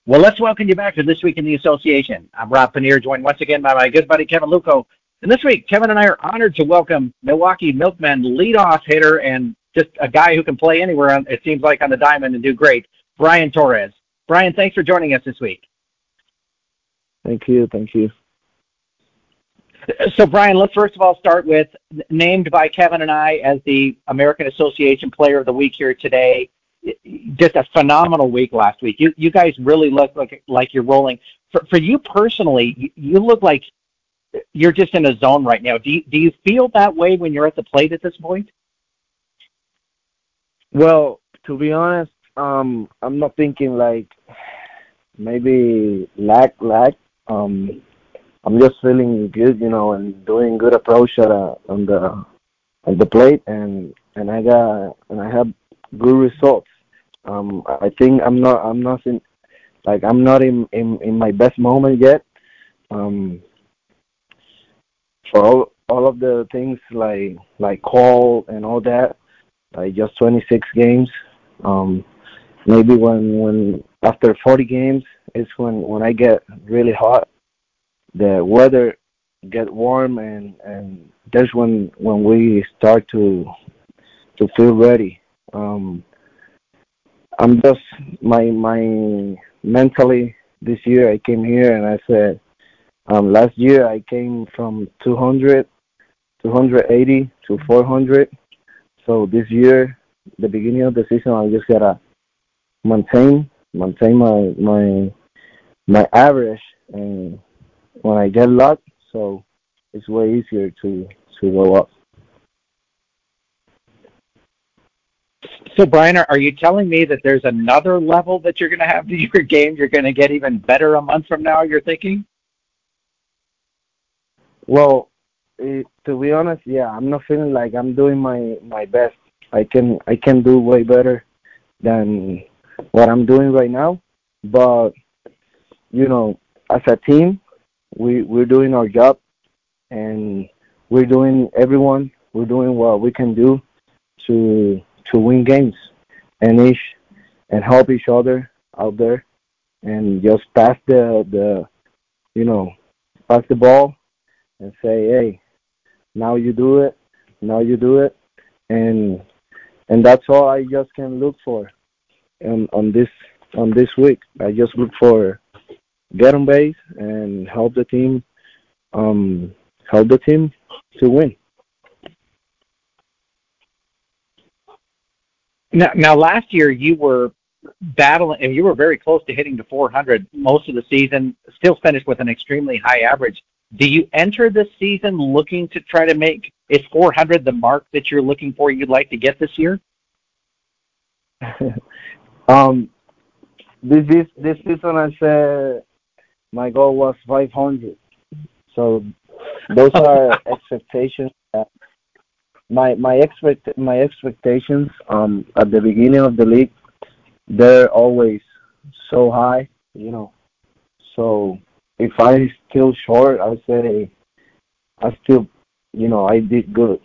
Well, let's welcome you back to This Week in the Association. I'm Rob Paneer, joined once again by my good buddy Kevin Luco. And this week, Kevin and I are honored to welcome Milwaukee Milkmen leadoff hitter and just a guy who can play anywhere, it seems like, on the diamond and do great, Brian Torres. Brian, thanks for joining us this week. Thank you. Thank you. So, Brian, let's first of all start with named by Kevin and I as the American Association Player of the Week here today. Just a phenomenal week last week. You guys really look like you're rolling. For you personally, you look like you're just in a zone right now. Do you feel that way when you're at the plate at this point? Well, to be honest, I'm not thinking like maybe lag. I'm just feeling good, and doing good approach on the plate, and I have good results. I think I'm not in my best moment yet. For all of the things like call and all that, like just 26 games. Maybe when after 40 games is when I get really hot. The weather get warm, and that's when we start to feel ready. I'm just my mentally this year I came here and I said last year I came from 200, 280 to 400. So this year, the beginning of the season, I just gotta maintain my average, and when I get luck, so it's way easier to go up. So, Brian, are you telling me that there's another level that you're going to have to your game? You're going to get even better a month from now, you're thinking? Well, to be honest, yeah, I'm not feeling like I'm doing my best. I can do way better than what I'm doing right now. But, as a team, we're doing our job, and we're doing what we can do to win games and help each other out there, and just pass the ball and say, hey, now you do it, and that's all I just can look for on this week. I just look for get on base and help the team to win. Now, last year you were battling, and you were very close to hitting the 400 most of the season, still finished with an extremely high average. Do you enter this season looking to try to make, is 400 the mark that you're looking for, you'd like to get this year? This season I said my goal was 500. So those are expectations. My expectations at the beginning of the league, they're always so high, So if I still short, I say I still, I did good.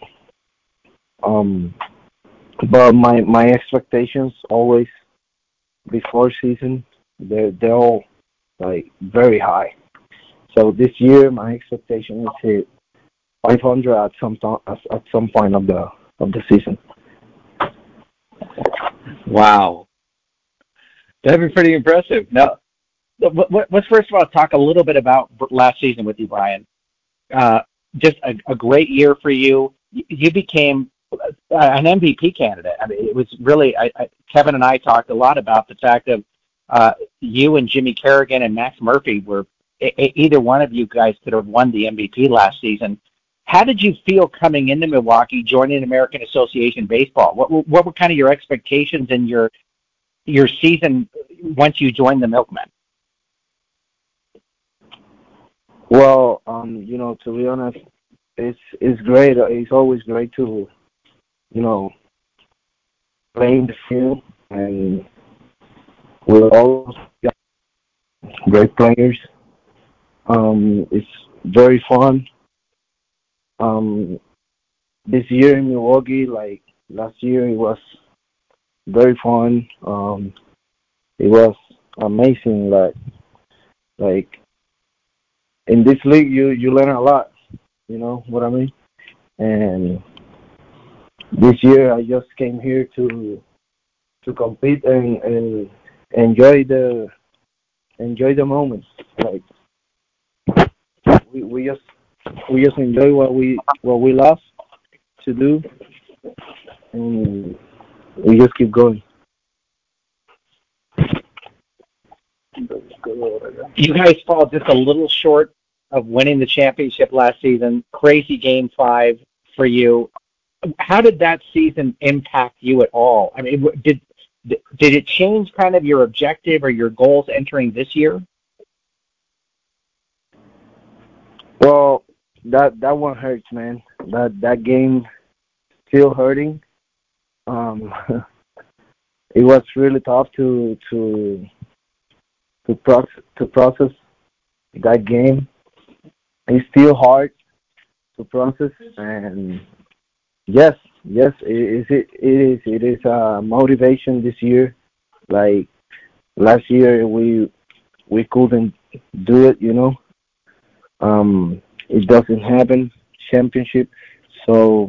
But my expectations always before season, they're all like very high. So this year my expectation is hit 500 at some point of the season. Wow, that'd be pretty impressive. Now, let's first of all talk a little bit about last season with you, Brian. Just a great year for you. You became an MVP candidate. I mean, it was really. Kevin and I talked a lot about the fact of you and Jimmy Kerrigan and Max Murphy were either one of you guys could have won the MVP last season. How did you feel coming into Milwaukee, joining American Association Baseball? What were kind of your expectations and your season once you joined the Milkmen? Well, to be honest, it's great. It's always great to, play in the field, and we're all great players. It's very fun. This year in Milwaukee, like last year, it was very fun. It was amazing. Like in this league, you learn a lot. You know what I mean? And this year, I just came here to compete and enjoy the moment. Like we just enjoy what we love to do, and we just keep going. You guys fall just a little short of winning the championship last season. Crazy game five for you. How did that season impact you at all? I mean, did it change kind of your objective or your goals entering this year? Well, that one hurts, man. That game still hurting. Um, it was really tough to process that game. It's still hard to process, and yes, yes, it is a motivation this year. Like last year, we couldn't do it, it doesn't happen championship. So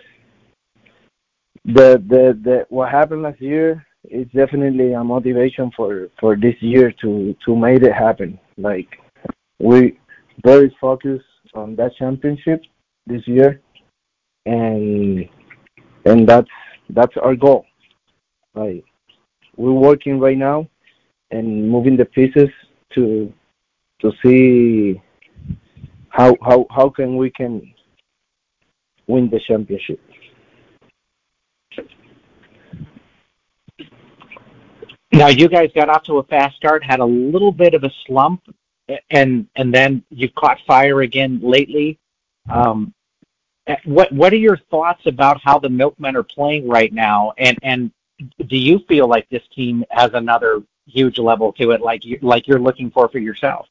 the what happened last year is definitely a motivation for this year to make it happen. Like we very focused on that championship this year, and that's our goal. Like we're working right now and moving the pieces to to see how can we can win the championship. Now you guys got off to a fast start, had a little bit of a slump, and then you caught fire again lately. Um, what are your thoughts about how the Milkmen are playing right now? And do you feel like this team has another huge level to it, like you're looking for yourself?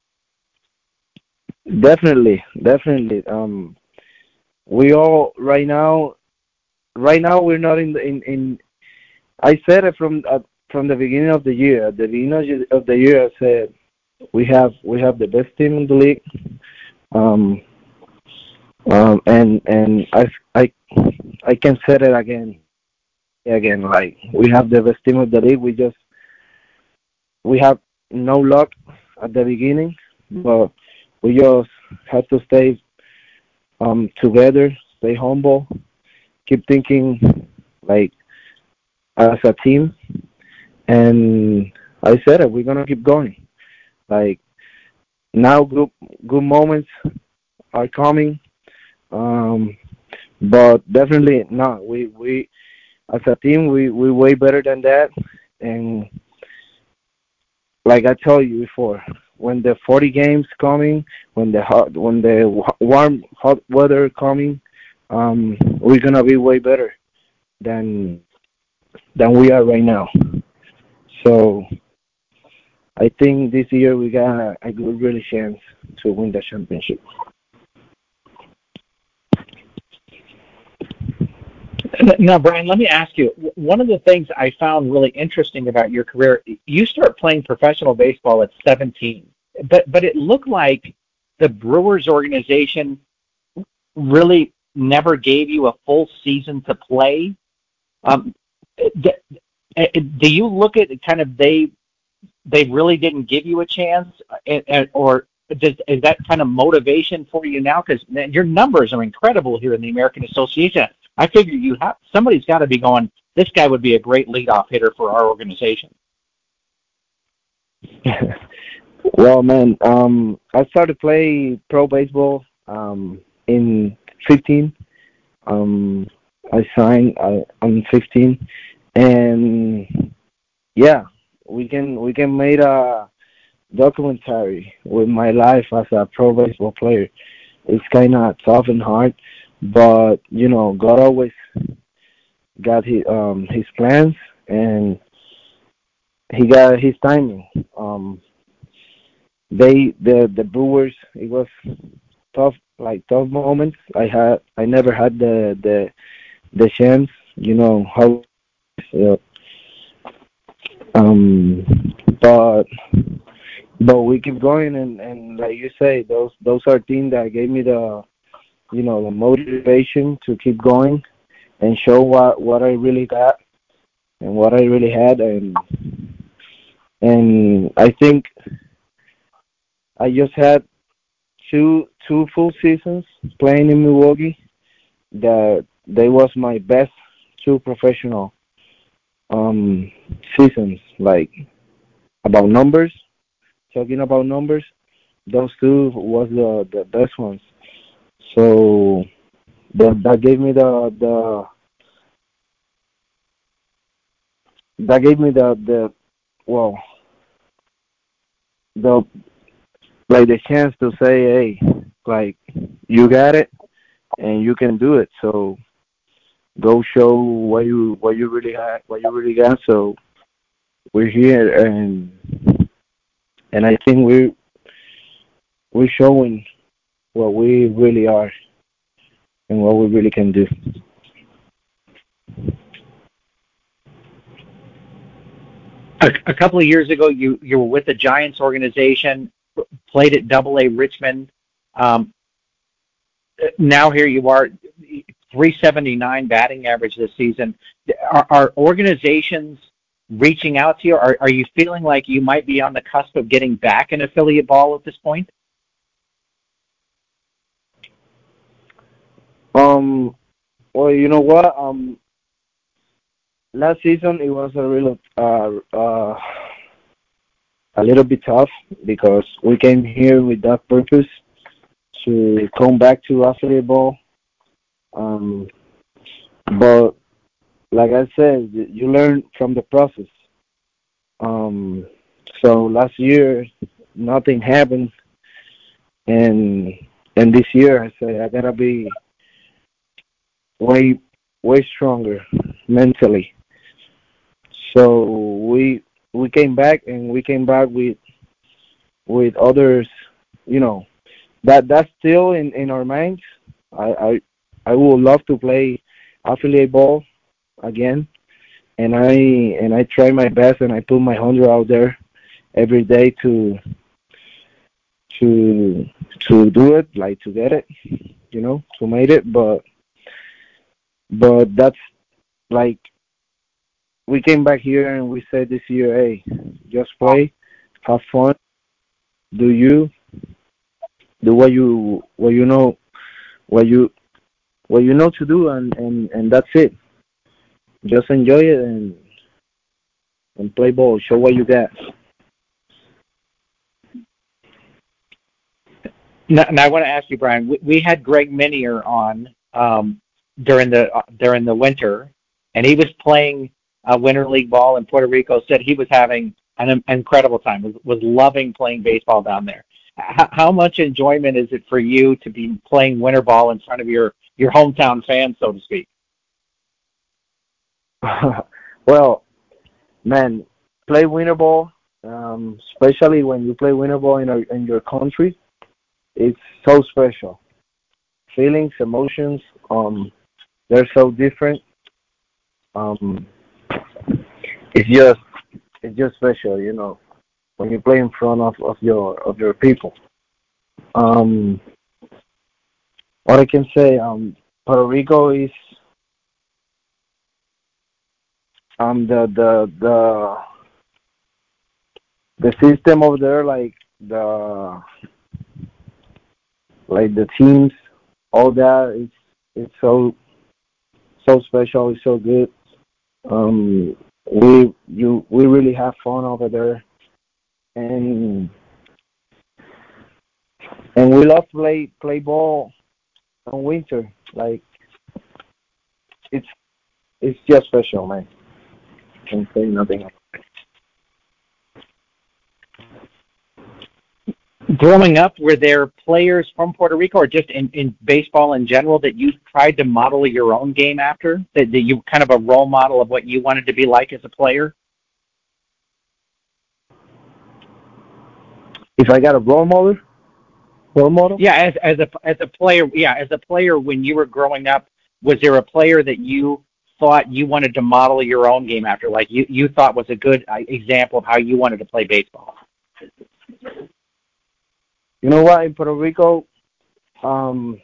Definitely. We all right now we're not in. I said it from the beginning of the year. At the beginning of the year, I said we have the best team in the league. Um, and I can say it again. Like we have the best team of the league. We have no luck at the beginning, but we just have to stay together, stay humble, keep thinking like as a team. And I said it. We're gonna keep going. Like now, good moments are coming. Um, but definitely not. We as a team we way better than that. And like I told you before, when the 40 games coming, when the warm hot weather coming, we're gonna be way better than we are right now. So I think this year we got a good really chance to win the championship. Now, Brian, let me ask you. One of the things I found really interesting about your career, you start playing professional baseball at 17, but it looked like the Brewers organization really never gave you a full season to play. Um, d- do you look at it kind of they really didn't give you a chance, or is that kind of motivation for you now? Because your numbers are incredible here in the American Association. I figure you have somebody's got to be going. This guy would be a great leadoff hitter for our organization. Well, man, I started play pro baseball in 15. Um, I signed. I'm 15, and yeah, we can make a documentary with my life as a pro baseball player. It's kind of tough and hard, but God always got his plans, and he got his timing. The Brewers, it was tough, like tough moments. I never had the chance, how uh, um but we keep going, and like you say, those are things that gave me the the motivation to keep going and show what I really got and what I really had, and I think I just had two full seasons playing in Milwaukee. That they was my best two professional um seasons. Like about numbers, talking about numbers, those two was the best ones. So that gave me the well the like the chance to say, hey, like you got it and you can do it. So go show what you really had, what you really got. So we're here, and I think we're showing what we really are and what we really can do. A couple of years ago, you were with the Giants organization, played at Double A Richmond. Um, Now here you are, 379 batting average this season. Are organizations reaching out to you? Are you feeling like you might be on the cusp of getting back in affiliate ball at this point? Um, well, you know what? Last season it was a little bit tough because we came here with that purpose to come back to affiliate ball. Um, but like I said, you learn from the process. Um, so last year nothing happened, and this year I said I gotta be way stronger mentally. So we came back, and we came back with others. You know that's still in our minds. I I I would love to play affiliate ball again, and I try my best, and I put my 100 out there every day to do it, like to get it, to make it. But that's like we came back here and we said this year, hey, just play, have fun, do you do what you know what you know to do, and that's it. Just enjoy it and play ball. Show what you got. Now I want to ask you, Brian. We had Greg Minier on during the winter, and he was playing winter league ball in Puerto Rico. Said he was having an incredible time. Was loving playing baseball down there. How much enjoyment is it for you to be playing winter ball in front of your hometown fans, so to speak? Well, man, play winter ball, especially when you play winter ball in your country. It's so special. Feelings, emotions, they're so different. Um, it's just special, when you play in front of your people. Um, what I can say, Puerto Rico is the system over there, like the teams, all that. It's so special. It's so good. Um, we really have fun over there, and we love to play ball on winter. Like it's it's just special, man. Can say nothing else. Growing up, were there players from Puerto Rico or just in baseball in general that you tried to model your own game after? That you kind of a role model of what you wanted to be like as a player? If I got a role model. Yeah, as a player, yeah, as a player when you were growing up, was there a player that you thought you wanted to model your own game after? Like you thought was a good example of how you wanted to play baseball? You know what? In Puerto Rico, um,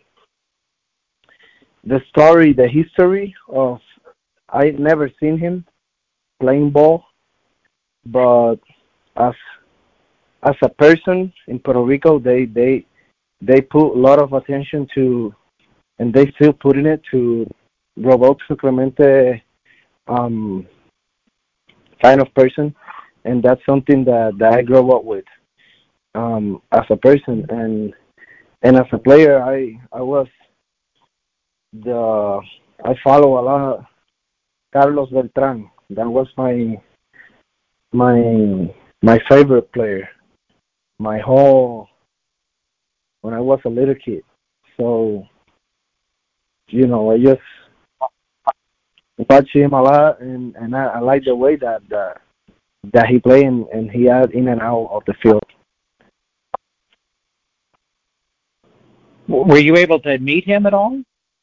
the story, the history of I never seen him playing ball, but as as a person in Puerto Rico, they put a lot of attention to, and they still putting it to Roberto Clemente um, kind of person, and that's something that I grew up with as a person, and as a player, I was the I follow a lot of Carlos Beltran. That was my my favorite player. My whole when I was a little kid. So I just watch him a lot, and I like the way that he play and he had in and out of the field. Were you able to meet him at all?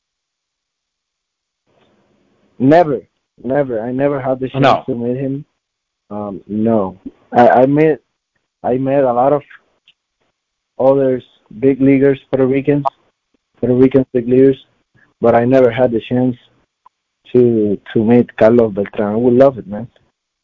Never, never. I never had the chance No. to meet him. No, I met a lot of others big leaguers, Puerto Rican big leaguers, but I never had the chance to meet Carlos Beltran. I would love it, man.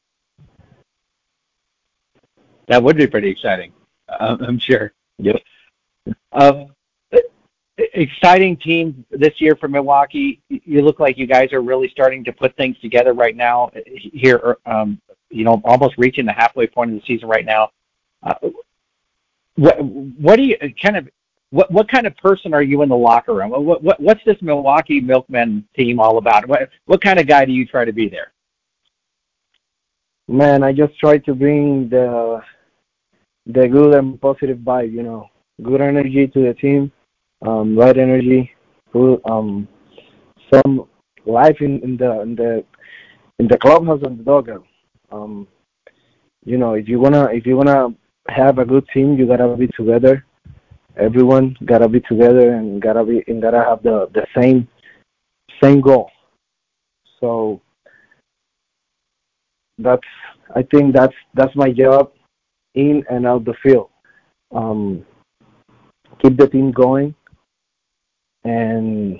That would be pretty exciting. I'm sure. Yep. Um, exciting team this year for Milwaukee. You look like you guys are really starting to put things together right now. Here, almost reaching the halfway point of the season right now. Uh, what do you kind of what kind of person are you in the locker room? What's this Milwaukee Milkmen team all about? What kind of guy do you try to be there? Man, I just try to bring the good and positive vibe, good energy to the team, right energy, good some life in the clubhouse and the dugout. Um, if you wanna have a good team, you gotta be together. Everyone gotta be together and gotta have the same goal. So that's I think that's my job in and out the field. Um, Keep the team going and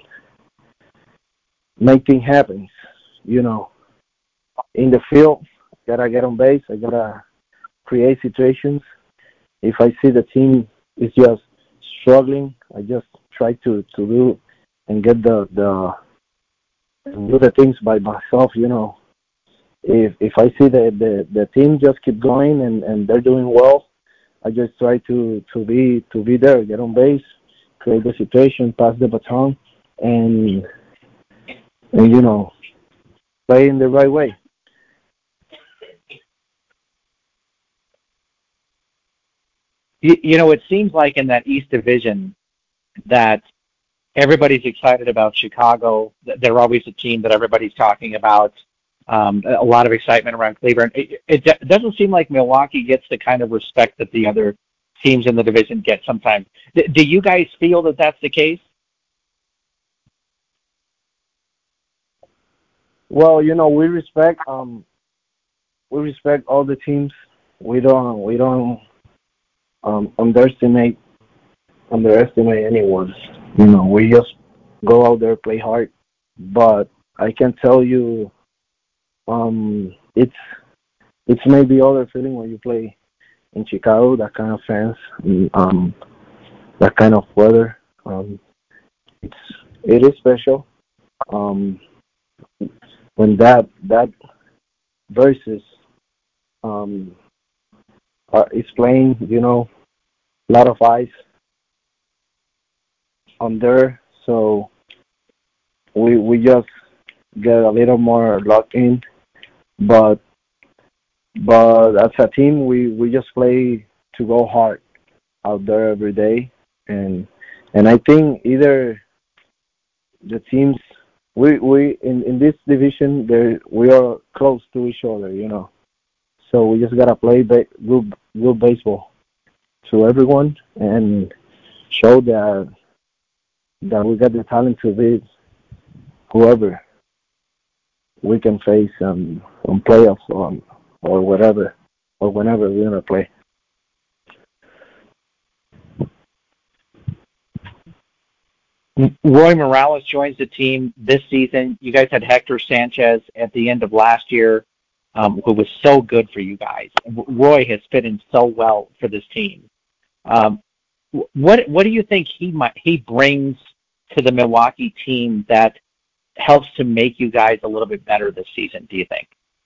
make things happen. You know, in the field, gotta get on base. I gotta create situations. If I see the team is just struggling, I just try to do and get the do the things by myself. If I see the team just keep going and they're doing well, I just try to be there, get on base, create the situation, pass the baton, and play in the right way. It seems like in that East Division that everybody's excited about Chicago. They're always a team that everybody's talking about. A lot of excitement around Cleveland. It doesn't seem like Milwaukee gets the kind of respect that the other teams in the division get sometimes. Do you guys feel that that's the case? Well, we respect all the teams. We don't underestimate anyone. We just go out there, play hard. But I can tell you, it's maybe other feeling when you play in Chicago. That kind of fans, that kind of weather. It's it is special. Um, when that versus um, is playing, a lot of ice on there, so we just get a little more locked in. But as a team, we just play to go hard out there every day, and I think either the teams we in this division there we are close to each other. So we just gotta play good baseball to everyone and show that we got the talent to beat whoever. we can face on playoffs or whatever or whenever we're gonna play. Roy Morales joins the team this season. You guys had Hector Sanchez at the end of last year, who was so good for you guys. Roy has fit in so well for this team. Um, what do you think he brings to the Milwaukee team that helps to make you guys a little bit better this season? Do you think?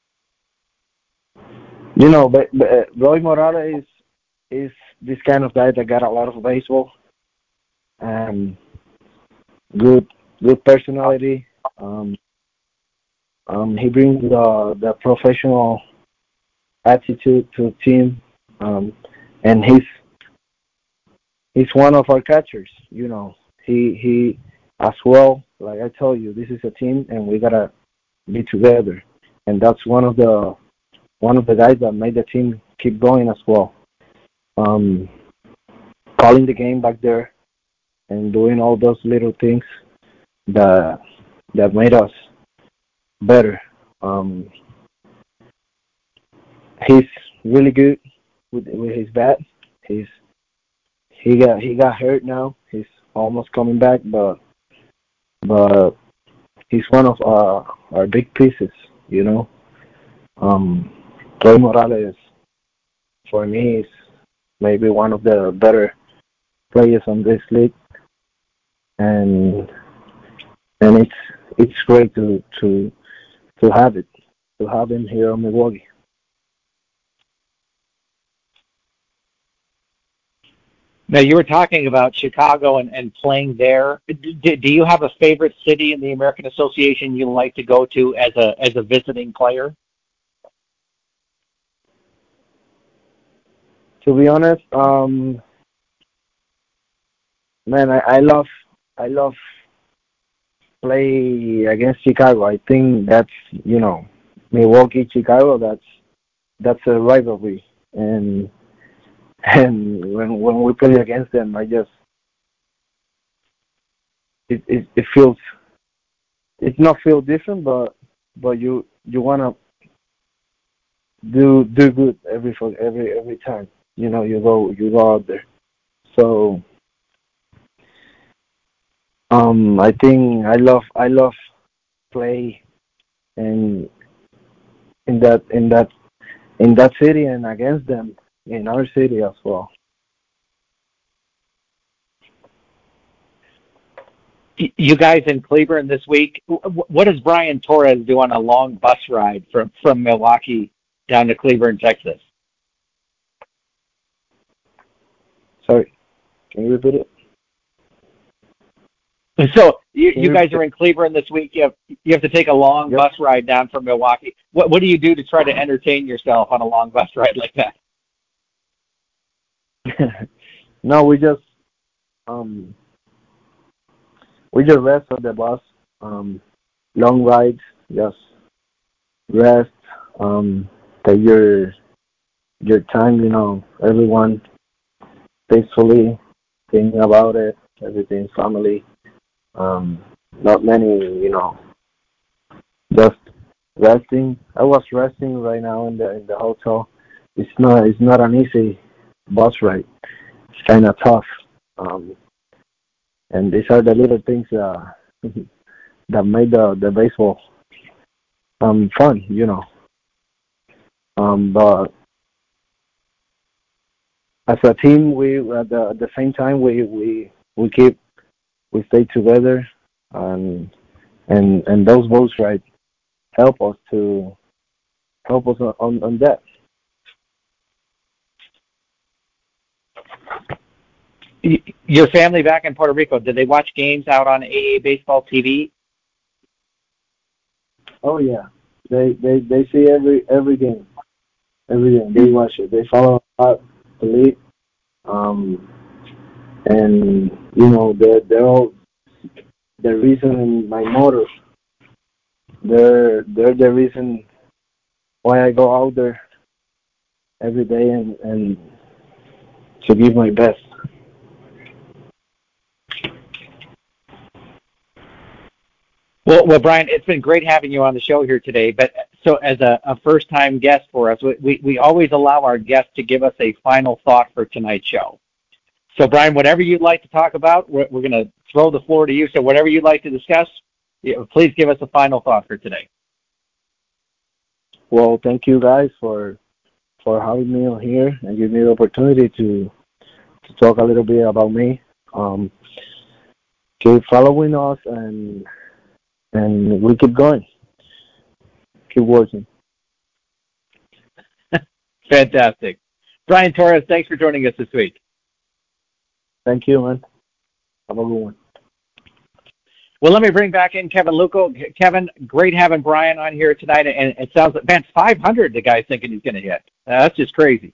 But Roy Morales is this kind of guy that got a lot of baseball and good personality. He brings the professional attitude to the team, and he's one of our catchers. He as well. Like I told you, this is a team, and we gotta be together. And that's one of the guys that made the team keep going as well. Um, Calling the game back there and doing all those little things that made us better. He's really good with his bat. He got hurt now. He's almost coming back, but he's one of our big pieces. You know, Roy Morales for me is maybe one of the better players on this league, and it's great to have it to have him here in Milwaukee. Now, you were talking about Chicago and playing there. Do you have a favorite city in the American Association you like to go to as a visiting player? To be honest, man, I love play against Chicago. I think that's Milwaukee, Chicago. That's a rivalry, and when we play against them, I just it feels it not feel different, but you wanna do good every time. You go out there. So I think I love play in in that in that in that city and against them in our city as well. You guys in Cleveland this week. What does Brian Torres do on a long bus ride from Milwaukee down to Cleveland, Texas? Sorry, can you repeat it? So you guys are in Cleveland this week. You have to take a long Yep. bus ride down from Milwaukee. What do you do to try to entertain yourself on a long bus ride like that? No, um we just rest on the bus. Long rides, just rest. Take your time. Everyone peacefully thinking about it. Everything family. Um, Not many. Just resting. I was resting right now in the hotel. It's not an easy bus ride. It's kind of tough. Um, and these are the little things that made the baseball fun. But as a team, we at the same time we stay together, and those boats right help us to help us on that. Your family back in Puerto Rico, did they watch games out on AA Baseball TV? Oh yeah, they see every game, they watch it, they follow up the league, um, and they're all the reason my motors. They're the reason why I go out there every day and to give my best. Well, Brian, it's been great having you on the show here today. But so, as a first-time guest for us, we always allow our guests to give us a final thought for tonight's show. So, Brian, whatever you'd like to talk about, we're going to throw the floor to you. So, whatever you'd like to discuss, please give us a final thought for today. Well, thank you guys for having me on here and giving me the opportunity to talk a little bit about me. Keep following us and we keep going. Keep working. Fantastic. Brian Torres, thanks for joining us this week. Thank you, man. Have a good one. Well, let me bring back in Kevin Luco. Kevin, great having Brian on here tonight. And it sounds like, man, 500 the guy's thinking he's going to hit. That's just crazy.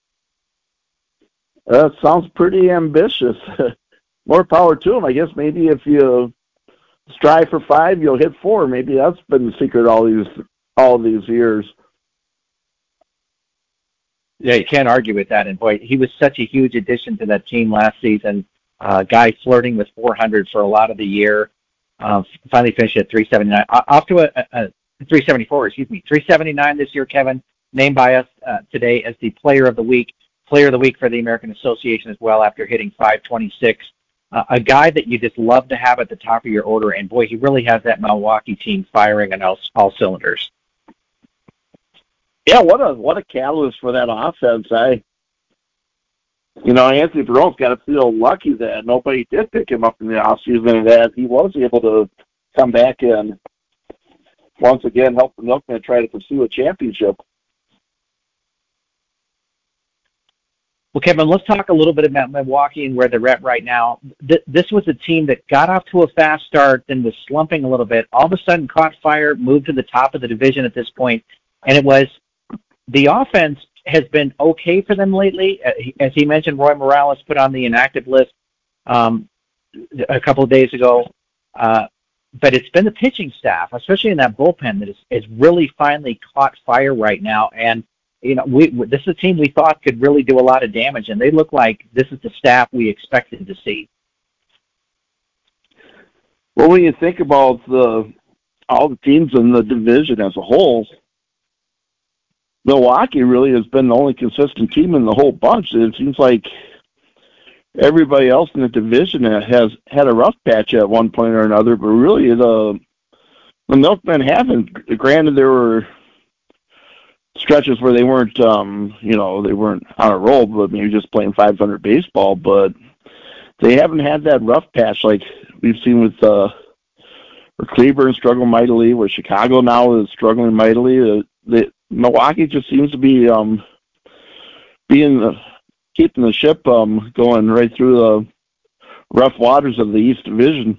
Sounds pretty ambitious. More power to him. I guess maybe if you strive for 5, you'll hit 4. Maybe that's been the secret all these years. Yeah, you can't argue with that. And boy, he was such a huge addition to that team last season. Guy flirting with 400 for a lot of the year. Finally finished at 379. Off to a 374, 379 this year, Kevin. Named by us today as the Player of the Week for the American Association as well after hitting 526. A guy that you just love to have at the top of your order, and boy, he really has that Milwaukee team firing on all cylinders. Yeah, what a catalyst for that offense. Anthony Barron's got to feel lucky that nobody did pick him up in the offseason and that he was able to come back and once again help the Milkmen try to pursue a championship. Well, Kevin, let's talk a little bit about Milwaukee and where they're at right now. This was a team that got off to a fast start, then was slumping a little bit. All of a sudden caught fire, moved to the top of the division at this point, and it was the offense has been okay for them lately. As he mentioned, Roy Morales put on the inactive list a couple of days ago. But it's been the pitching staff, especially in that bullpen, that is really finally caught fire right now. And this is a team we thought could really do a lot of damage, and they look like this is the staff we expected to see. Well, when you think about all the teams in the division as a whole, Milwaukee really has been the only consistent team in the whole bunch. It seems like everybody else in the division has had a rough patch at one point or another, but really the Milkmen haven't. Granted, there were stretches where they weren't, they weren't on a roll, but maybe just playing 500 baseball, but they haven't had that rough patch like we've seen with where Cleburne struggled mightily, where Chicago now is struggling mightily. Milwaukee just seems to be keeping the ship going right through the rough waters of the East Division.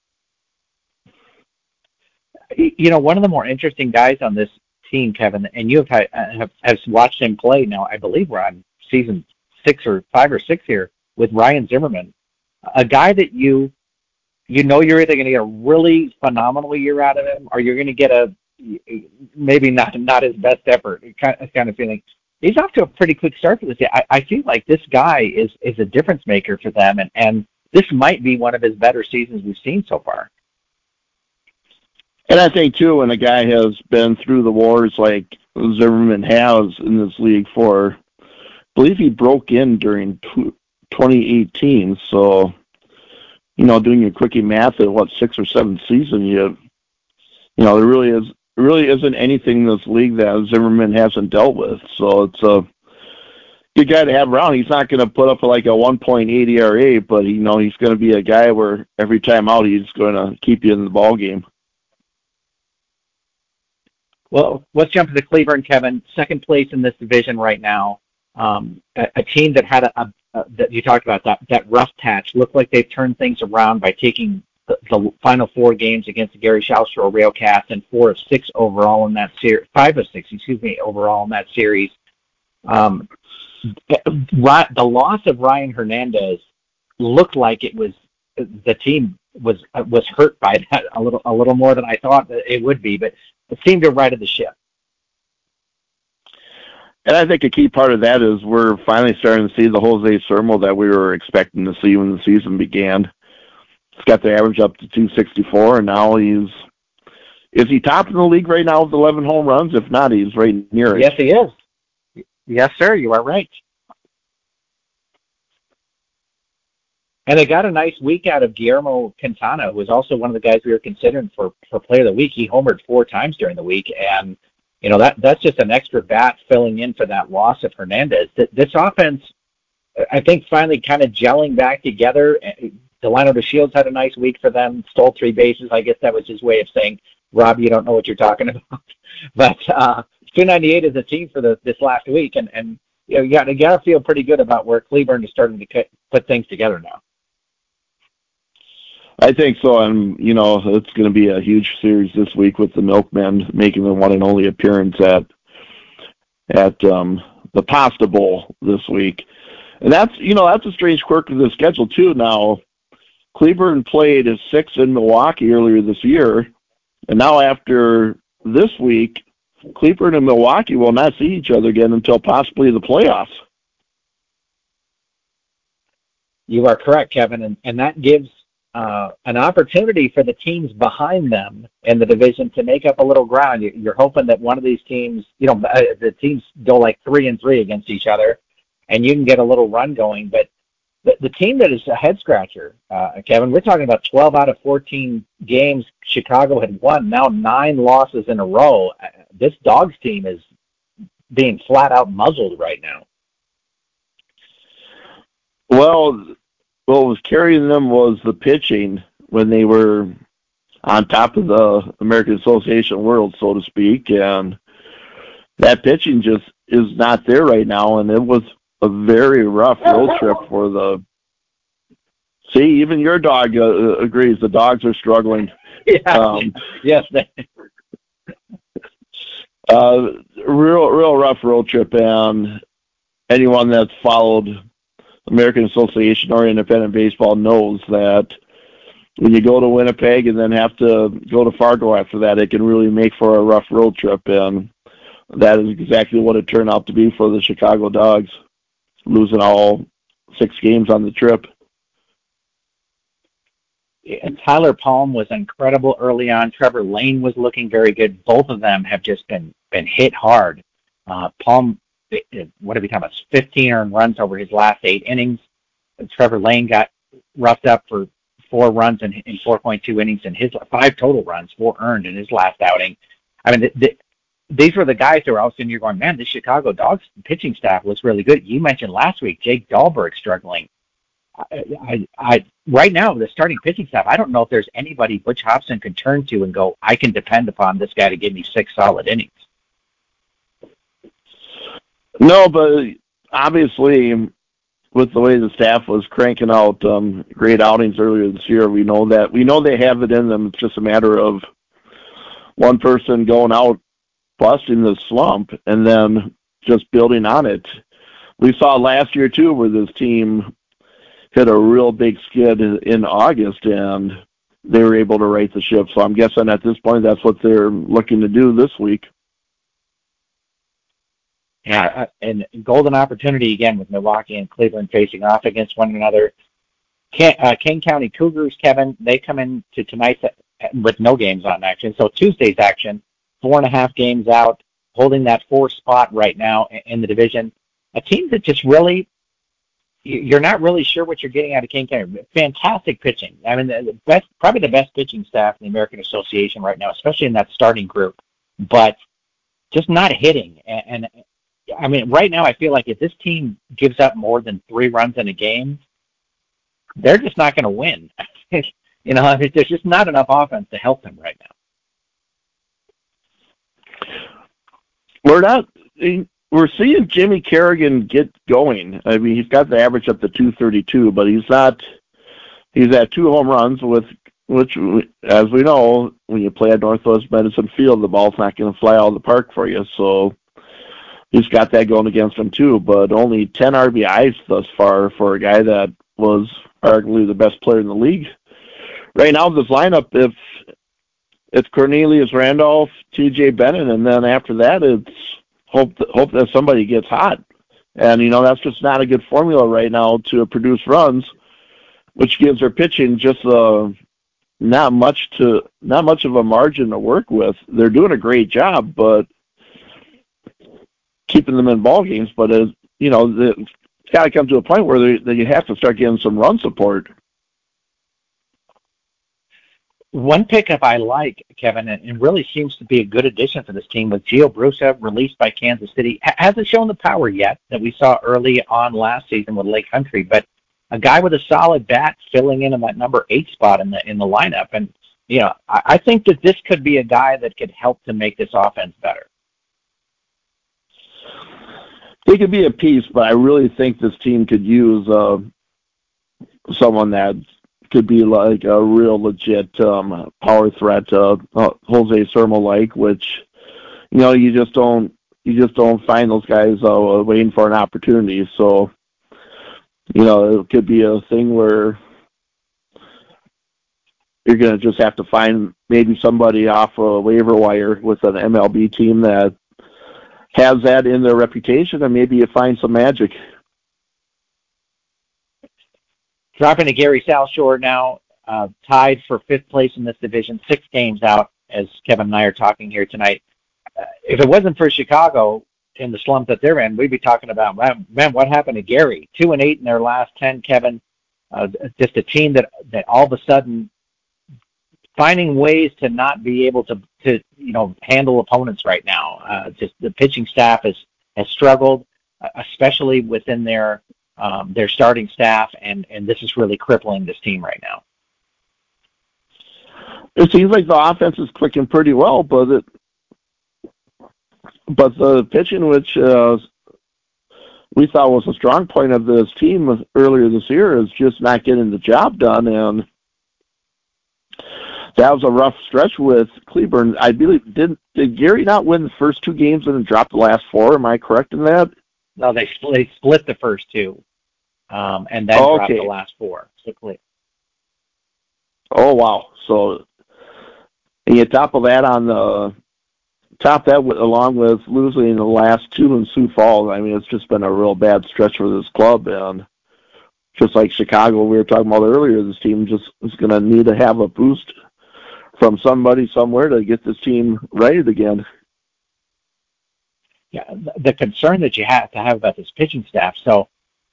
One of the more interesting guys on this team, Kevin, and you have watched him play now. I believe we're on season 5 or 6 here with Ryan Zimmerman, a guy that you're either going to get a really phenomenal year out of him, or you're going to get a maybe not his best effort. Kind of feeling. He's off to a pretty quick start for this year. I feel like this guy is a difference maker for them, and this might be one of his better seasons we've seen so far. And I think, too, when a guy has been through the wars like Zimmerman has in this league I believe he broke in during 2018. So, doing your quickie math at 6th or 7th season, there really isn't anything in this league that Zimmerman hasn't dealt with. So it's a good guy to have around. He's not going to put up like a 1.8 ERA, but he's going to be a guy where every time out he's going to keep you in the ball game. Well, let's jump to the Cleburne, Kevin. Second place in this division right now. A team that had that you talked about that rough patch. Looked like they've turned things around by taking the final 4 games against the Gary Schaustrow Railcast and 4 of 6 overall in that series. 5 of 6, overall in that series. The loss of Ryan Hernandez looked like it was the team was hurt by that a little more than I thought that it would be, but it seemed to have righted the ship. And I think a key part of that is we're finally starting to see the Jose Sermo that we were expecting to see when the season began. He's got the average up to 264, and now he's Is he top in the league right now with 11 home runs? If not, he's right near it. Yes, he is. Yes, sir, you are right. And they got a nice week out of Guillermo Quintana, who was also one of the guys we were considering for Player of the Week. He homered 4 times during the week, and that's just an extra bat filling in for that loss of Hernandez. This offense, I think, finally kind of gelling back together. Delano DeShields had a nice week for them, stole 3 bases. I guess that was his way of saying, Rob, you don't know what you're talking about. But 298 is a team for this last week, and you got to feel pretty good about where Cleburne is starting to put things together now. I think so, and it's going to be a huge series this week with the Milkmen making the one and only appearance at the Pasta Bowl this week, and that's a strange quirk of the schedule too. Now, Cleburne played a 6 in Milwaukee earlier this year, and now after this week, Cleburne and Milwaukee will not see each other again until possibly the playoffs. You are correct, Kevin, and that gives an opportunity for the teams behind them in the division to make up a little ground. You're hoping that one of these teams, the teams go like 3-3 against each other, and you can get a little run going. But the team that is a head scratcher, Kevin, we're talking about 12 out of 14 games Chicago had won. Now 9 losses in a row. This Dogs team is being flat out muzzled right now. Well, what was carrying them was the pitching when they were on top of the American Association world, so to speak, and that pitching just is not there right now, and it was a very rough road trip for the... See, even your dog agrees the Dogs are struggling. Yeah. Yes. Real rough road trip, and anyone that's followed American Association or independent baseball knows that when you go to Winnipeg and then have to go to Fargo after that, it can really make for a rough road trip, and that is exactly what it turned out to be for the Chicago Dogs, losing all 6 games on the trip. And Tyler Palm was incredible early on. Trevor Lane was looking very good. Both of them have just been hit hard. Palm, what are we talking about? 15 earned runs over his last 8 innings. And Trevor Lane got roughed up for 4 runs in 4.2 innings, and his 5 total runs, 4 earned in his last outing. I mean, these were the guys who were all sitting here going, man, this Chicago Dogs pitching staff looks really good. You mentioned last week Jake Dahlberg struggling. I right now, the starting pitching staff, I don't know if there's anybody Butch Hobson can turn to and go, I can depend upon this guy to give me 6 solid innings. No, but obviously, with the way the staff was cranking out great outings earlier this year, we know they have it in them. It's just a matter of one person going out, busting the slump, and then just building on it. We saw last year, too, where this team hit a real big skid in August, and they were able to right the ship. So I'm guessing at this point that's what they're looking to do this week. Yeah, and golden opportunity again with Milwaukee and Cleveland facing off against one another. King County Cougars, Kevin, they come into tonight with no games on action. So Tuesday's action, 4.5 games out, holding that 4th spot right now in the division. A team that just really, you're not really sure what you're getting out of King County. Fantastic pitching. I mean, probably the best pitching staff in the American Association right now, especially in that starting group. But just not hitting. And I mean, right now I feel like if this team gives up more than 3 runs in a game, they're just not going to win. There's just not enough offense to help them right now. We're seeing Jimmy Kerrigan get going. I mean, he's got the average up to 232, but he's at 2 home runs, which, as we know, when you play at Northwest Medicine Field, the ball's not going to fly out of the park for you. So he's got that going against him too, but only 10 RBIs thus far for a guy that was arguably the best player in the league. Right now, this lineup, if it's Cornelius Randolph, T.J. Bennett, and then after that, it's hope that somebody gets hot. And, that's just not a good formula right now to produce runs, which gives their pitching just a not much of a margin to work with. They're doing a great job, but keeping them in ball games. But as you know, it's got to come to a point where you have to start getting some run support. One pickup I like, Kevin, and really seems to be a good addition for this team, was Gio Brusa, released by Kansas City. Hasn't shown the power yet that we saw early on last season with Lake Country, but a guy with a solid bat filling in that number 8 spot in the lineup. And I think that this could be a guy that could help to make this offense better. He could be a piece, but I really think this team could use someone that could be like a real legit power threat, Jose Sermo-like, which you just don't find those guys waiting for an opportunity. So it could be a thing where you're going to just have to find maybe somebody off a waiver wire with an MLB team that has that in their reputation, and maybe you find some magic. Dropping to Gary South Shore now, tied for 5th place in this division, 6 games out, as Kevin and I are talking here tonight. If it wasn't for Chicago in the slump that they're in, we'd be talking about, man, what happened to Gary? 2-8 in their last 10, Kevin. Just a team that all of a sudden finding ways to not be able to handle opponents right now. Just the pitching staff has struggled, especially within their starting staff, and this is really crippling this team right now. It seems like the offense is clicking pretty well, but the pitching, which we thought was a strong point of this team earlier this year, is just not getting the job done, and that was a rough stretch with Cleburne. I believe, did Gary not win the first 2 games and then drop the last 4? Am I correct in that? No, they split the first 2, and then dropped the last 4. So oh wow! So and you top that along with losing the last 2 in Sioux Falls. I mean, it's just been a real bad stretch for this club, and just like Chicago, we were talking about earlier, this team just is going to need to have a boost from somebody somewhere to get this team righted again. Yeah, the concern that you have to have about this pitching staff. So,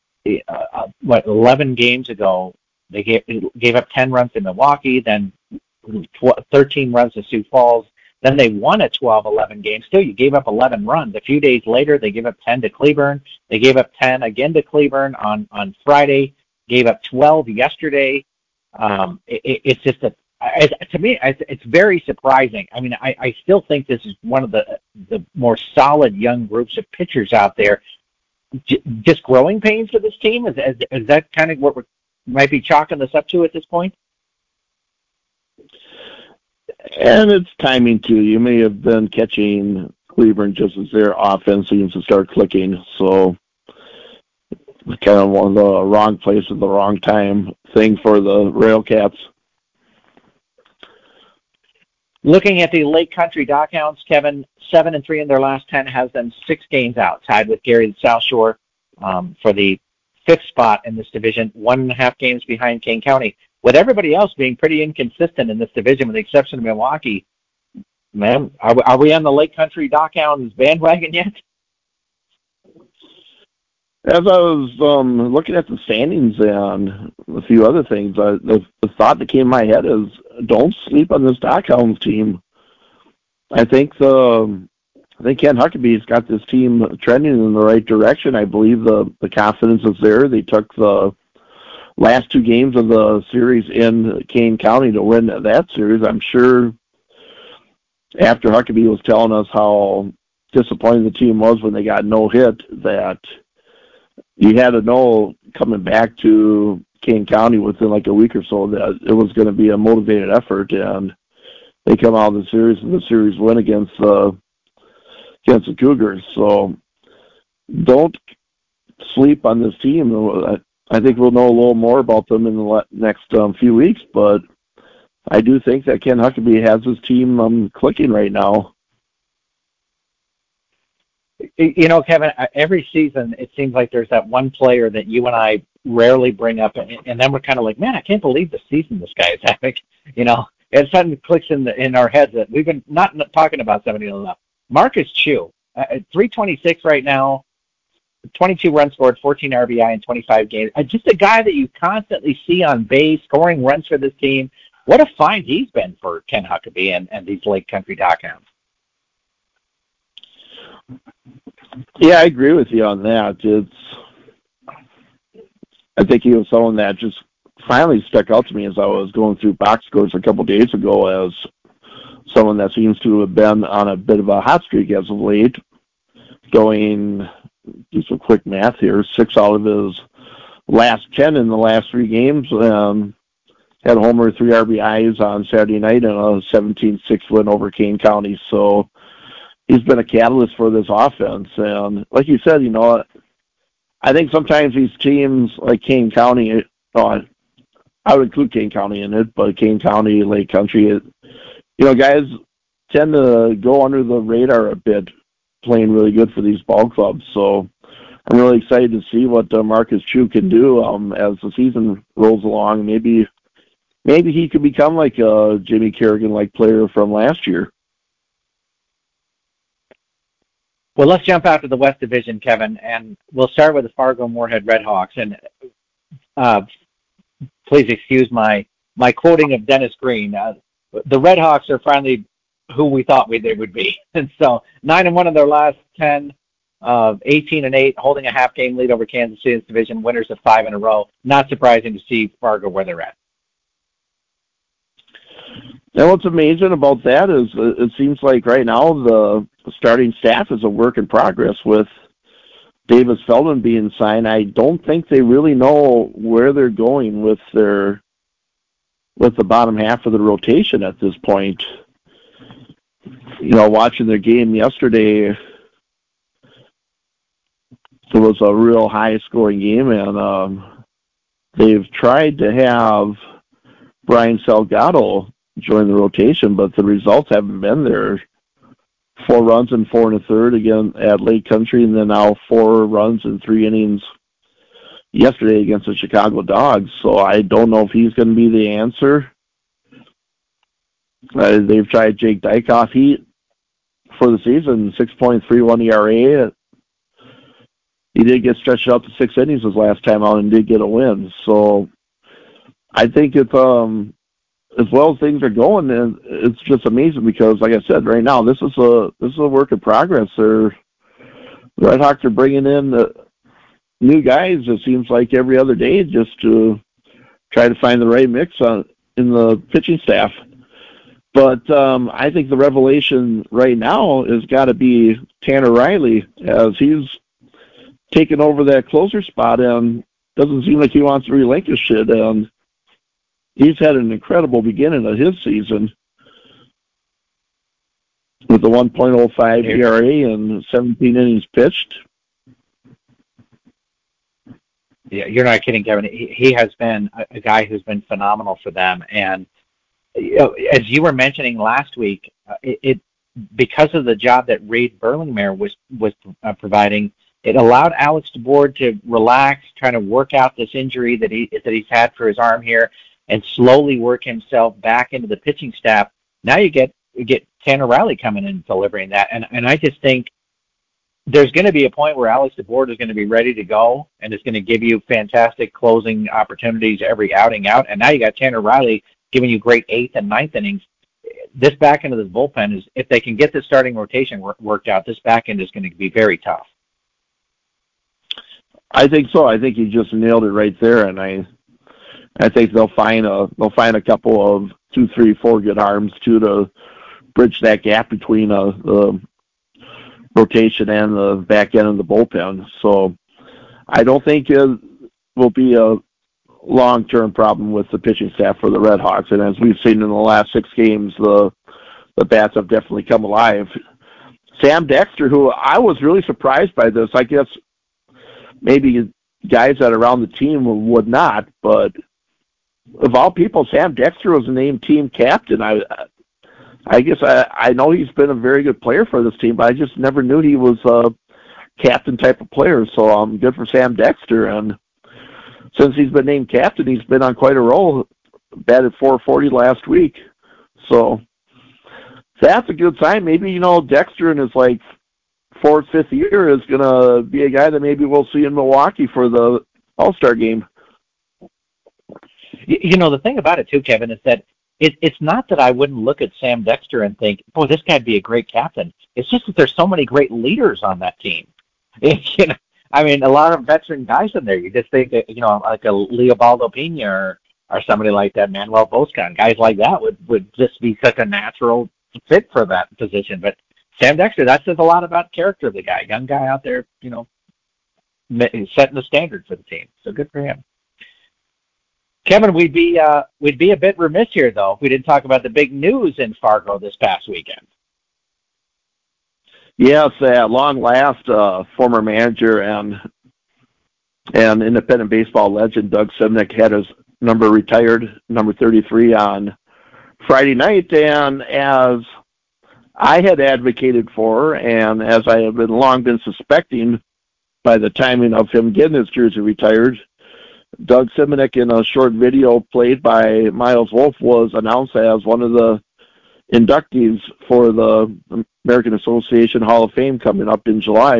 11 games ago, they gave up 10 runs to Milwaukee, then 13 runs to Sioux Falls. Then they won a 12-11 game. Still, you gave up 11 runs. A few days later, they gave up 10 to Cleburne. They gave up 10 again to Cleburne on Friday. Gave up 12 yesterday. It's just to me, it's very surprising. I mean, I still think this is one of the more solid young groups of pitchers out there. Just growing pains for this team? Is that kind of what we might be chalking this up to at this point? And it's timing, too. You may have been catching Cleburne just as their offense seems to start clicking. So kind of one of the wrong place at the wrong time thing for the Railcats. Looking at the Lake Country Dockhounds, Kevin, 7-3 in their last 10 has them 6 games out, tied with Gary South Shore for the 5th spot in this division, 1.5 games behind Kane County. With everybody else being pretty inconsistent in this division, with the exception of Milwaukee, man, are we on the Lake Country Dockhounds bandwagon yet? As I was looking at the standings and a few other things, the thought that came in my head is, don't sleep on this Dockhounds team. I think Ken Huckabee's got this team trending in the right direction. I believe the confidence is there. They took the last 2 games of the series in Kane County to win that series. I'm sure after Huckabee was telling us how disappointing the team was when they got no hit, that you had to know coming back to Kane County within like a week or so that it was going to be a motivated effort, and they come out of the series and the series win against the Cougars. So don't sleep on this team. I think we'll know a little more about them in the next few weeks, but I do think that Ken Huckabee has his team clicking right now. Kevin, every season it seems like there's that one player that you and I rarely bring up, and then we're kind of like, man, I can't believe the season this guy is having. You know, and suddenly clicks in our heads that we've been not talking about 70 enough. Marcus Chu, at 326 right now, 22 runs scored, 14 RBI in 25 games. Just a guy that you constantly see on base, scoring runs for this team. What a find he's been for Ken Huckabee and these Lake Country Dockhounds. Yeah, I agree with you on that. I think he was someone that just finally stuck out to me as I was going through box scores a couple days ago as someone that seems to have been on a bit of a hot streak as of late, going, do some quick math here, 6 out of his last 10 in the last 3 games. Had a homer, 3 RBIs on Saturday night, and a 17-6 win over Kane County. So he's been a catalyst for this offense. And like you said, I think sometimes these teams like Kane County, I would include Kane County in it, but Kane County, Lake Country, guys tend to go under the radar a bit, playing really good for these ball clubs. So I'm really excited to see what Marcus Chu can do as the season rolls along. Maybe he could become like a Jimmy Kerrigan-like player from last year. Well, let's jump out to the West Division, Kevin, and we'll start with the Fargo-Moorhead Redhawks. And please excuse my quoting of Dennis Green. The Redhawks are finally who we thought they would be. And so 9-1 in their last 10, 18-8, holding a half-game lead over Kansas City's division, winners of 5 in a row. Not surprising to see Fargo where they're at. And what's amazing about that is it seems like right now the starting staff is a work in progress with Davis Feldman being signed. I don't think they really know where they're going with the bottom half of the rotation at this point. Watching their game yesterday, it was a real high-scoring game, and they've tried to have Brian Salgado join the rotation, but the results haven't been there. 4 runs in 4 1/3 again at Lake Country, and then now 4 runs in 3 innings yesterday against the Chicago Dogs. So I don't know if he's going to be the answer. They've tried Jake Dykoff Heat for the season, 6.31 ERA. He did get stretched out to 6 innings his last time out and did get a win. So I think it's as well as things are going, and it's just amazing because, like I said, right now this is a work in progress. The Redhawks are bringing in new guys. It seems like every other day just to try to find the right mix in the pitching staff. But I think the revelation right now has got to be Tanner Riley, as he's taken over that closer spot and doesn't seem like he wants to relinquish it. And he's had an incredible beginning of his season with the 1.05 ERA and 17 innings pitched. Yeah, you're not kidding, Kevin. He has been a guy who's been phenomenal for them. And as you were mentioning last week, it because of the job that Reed Berlingmare was providing, it allowed Alex DeBoer to relax, trying to work out this injury that he's had for his arm here, and slowly work himself back into the pitching staff. Now you get Tanner Riley coming in and delivering that. And I just think there's going to be a point where Alex DeBoer is going to be ready to go and is going to give you fantastic closing opportunities every outing out. And now you got Tanner Riley giving you great 8th and 9th innings. This back end of this bullpen is, if they can get the starting rotation worked out, this back end is going to be very tough. I think so. I think you just nailed it right there, and I think they'll find a couple of 2, 3, 4 good arms too to bridge that gap between the rotation and the back end of the bullpen. So I don't think it will be a long-term problem with the pitching staff for the Redhawks. And as we've seen in the last 6 games, the bats have definitely come alive. Sam Dexter, who I was really surprised by this, I guess maybe guys that are around the team would not, but of all people, Sam Dexter was named team captain. I guess I know he's been a very good player for this team, but I just never knew he was a captain type of player. So good for Sam Dexter. And since he's been named captain, he's been on quite a roll. Batted .440 last week. So that's a good sign. Maybe, Dexter in his fourth, fifth year is going to be a guy that maybe we'll see in Milwaukee for the All-Star game. The thing about it too, Kevin, is that it's not that I wouldn't look at Sam Dexter and think, boy, this guy'd be a great captain. It's just that there's so many great leaders on that team. A lot of veteran guys in there. You just think that, like a Leobaldo Pena or somebody like that, Manuel Boscan, guys like that would just be such a natural fit for that position. But Sam Dexter, that says a lot about the character of the guy. Young guy out there, setting the standard for the team. So good for him. Kevin, we'd be a bit remiss here, though, if we didn't talk about the big news in Fargo this past weekend. Yes, at long last, former manager and independent baseball legend Doug Simnick had his number retired, number 33, on Friday night. And as I had advocated for, and as I have long been suspecting by the timing of him getting his jersey retired, Doug Simnick, in a short video played by Miles Wolf, was announced as one of the inductees for the American Association Hall of Fame coming up in July.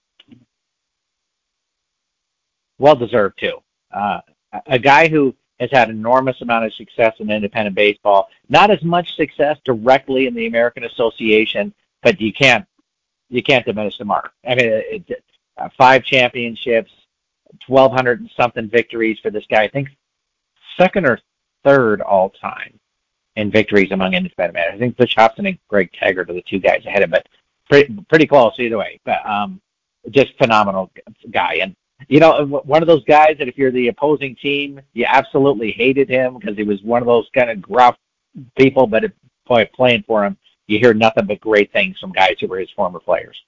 Well deserved, too. A guy who has had an enormous amount of success in independent baseball, not as much success directly in the American Association, but you can't diminish the mark. 5 championships, 1,200 and something victories for this guy. I think second or third all time in victories among independent managers. I think Butch Hobson and Greg Taggart are the 2 guys ahead of him, but pretty close either way. But just phenomenal guy. And one of those guys that if you're the opposing team, you absolutely hated him because he was one of those kind of gruff people, but playing for him, you hear nothing but great things from guys who were his former players.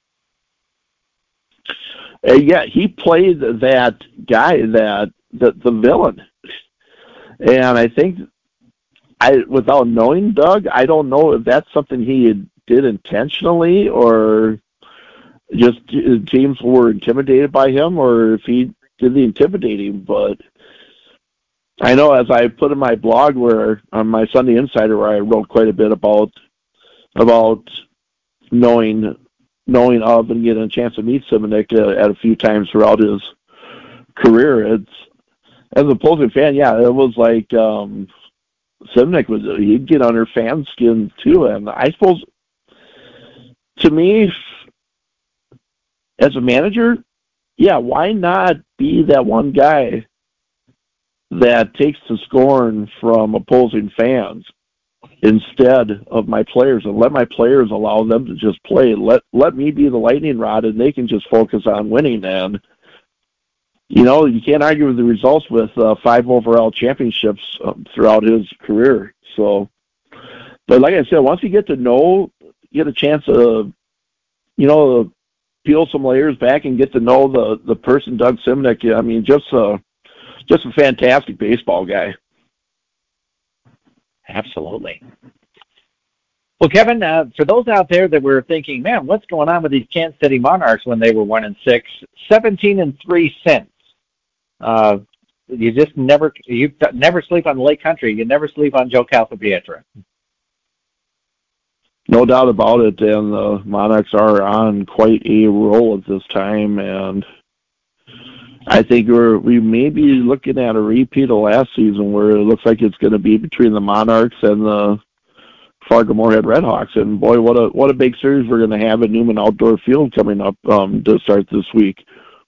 Yeah, he played that guy, the villain. And I think, without knowing Doug, I don't know if that's something he did intentionally or just teams were intimidated by him, or if he did the intimidating. But I know, as I put in my blog on my Sunday Insider, where I wrote quite a bit about knowing of and getting a chance to meet Simnick at a few times throughout his career. It's, as an opposing fan, yeah, it was like Simnick he'd get under fan skin too. And I suppose, to me, as a manager, yeah, why not be that one guy that takes the scorn from opposing fans instead of my players, and let my players allow them to just play. Let me be the lightning rod, and they can just focus on winning. And you can't argue with the results with 5 overall championships throughout his career. So, but like I said, once you get a chance to peel some layers back and get to know the person Doug Simnick, just a fantastic baseball guy. Absolutely. Well, Kevin, for those out there that were thinking, man, what's going on with these Kansas City Monarchs when they were 1-6, 17-3 since. You never sleep on Lake Country. You never sleep on Joe Calzapietra. No doubt about it, and the Monarchs are on quite a roll at this time, and I think we may be looking at a repeat of last season, where it looks like it's going to be between the Monarchs and the Fargo-Moorhead Redhawks. And boy, what a big series we're going to have at Newman Outdoor Field coming up to start this week.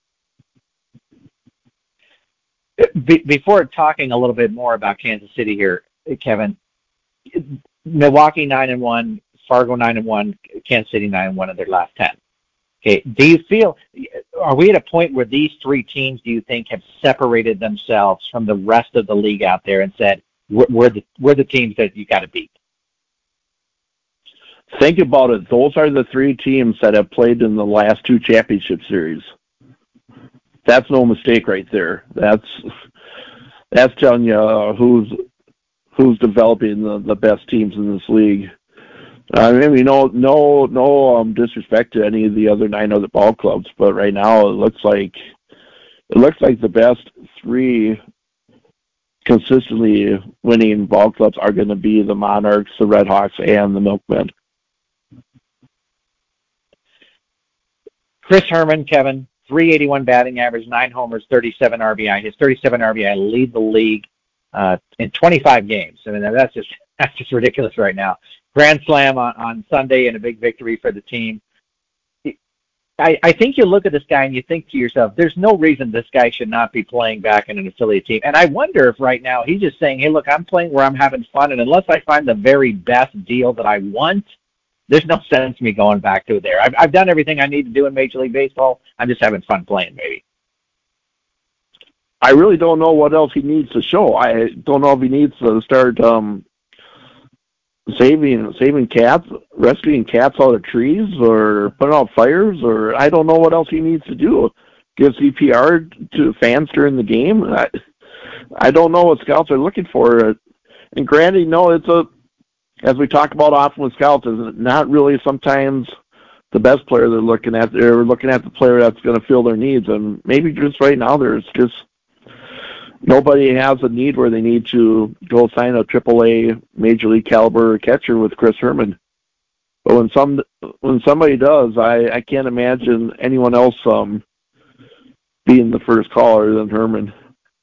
Before talking a little bit more about Kansas City here, Kevin, Milwaukee 9-1, Fargo 9-1, Kansas City 9-1 in their last 10. Okay, are we at a point where these 3 teams, do you think, have separated themselves from the rest of the league out there and said, we're the teams that you got to beat? Think about it. Those are the 3 teams that have played in the last 2 championship series. That's no mistake right there. That's telling you who's developing the best teams in this league. No disrespect to any of the other 9 other ball clubs, but right now it looks like it looks like the best three consistently winning ball clubs are going to be the Monarchs, the Redhawks, and the Milkmen. Chris Herman, Kevin, 381 batting average, 9 homers, 37 RBI. His 37 RBI lead the league in 25 games. I mean, that's just ridiculous right now. Grand slam on Sunday and a big victory for the team. I think you look at this guy and you think to yourself, there's no reason this guy should not be playing back in an affiliate team. And I wonder if right now he's just saying, hey, look, I'm playing where I'm having fun, and unless I find the very best deal that I want, there's no sense me going back to there. I've done everything I need to do in Major League Baseball. I'm just having fun playing, maybe. I really don't know what else he needs to show. I don't know if he needs to start saving cats, rescuing cats out of trees, or putting out fires, or I don't know what else he needs to do. Give CPR to fans during the game. I don't know what scouts are looking for. And granted, no, as we talk about often with scouts, is not really sometimes the best player they're looking at. They're looking at the player that's going to fill their needs. And maybe just right now there's just nobody has a need where they need to go sign a AAA Major League caliber catcher with Chris Herman. But when somebody does, I can't imagine anyone else being the first caller than Herman.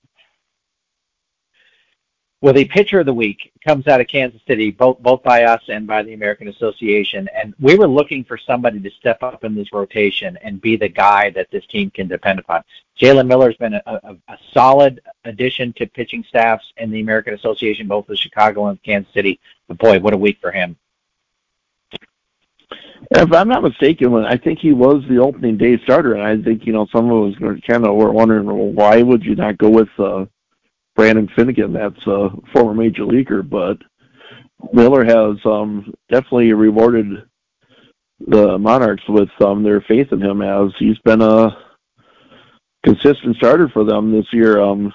Well, the pitcher of the week comes out of Kansas City, both by us and by the American Association. And we were looking for somebody to step up in this rotation and be the guy that this team can depend upon. Jalen Miller's been a solid addition to pitching staffs in the American Association, both with Chicago and Kansas City. But boy, what a week for him. If I'm not mistaken, I think he was the opening day starter, and I think some of us kind of were wondering, well, why would you not go with Brandon Finnegan? That's a former major leaguer, but Miller has definitely rewarded the Monarchs with their faith in him, as he's been a consistent starter for them this year.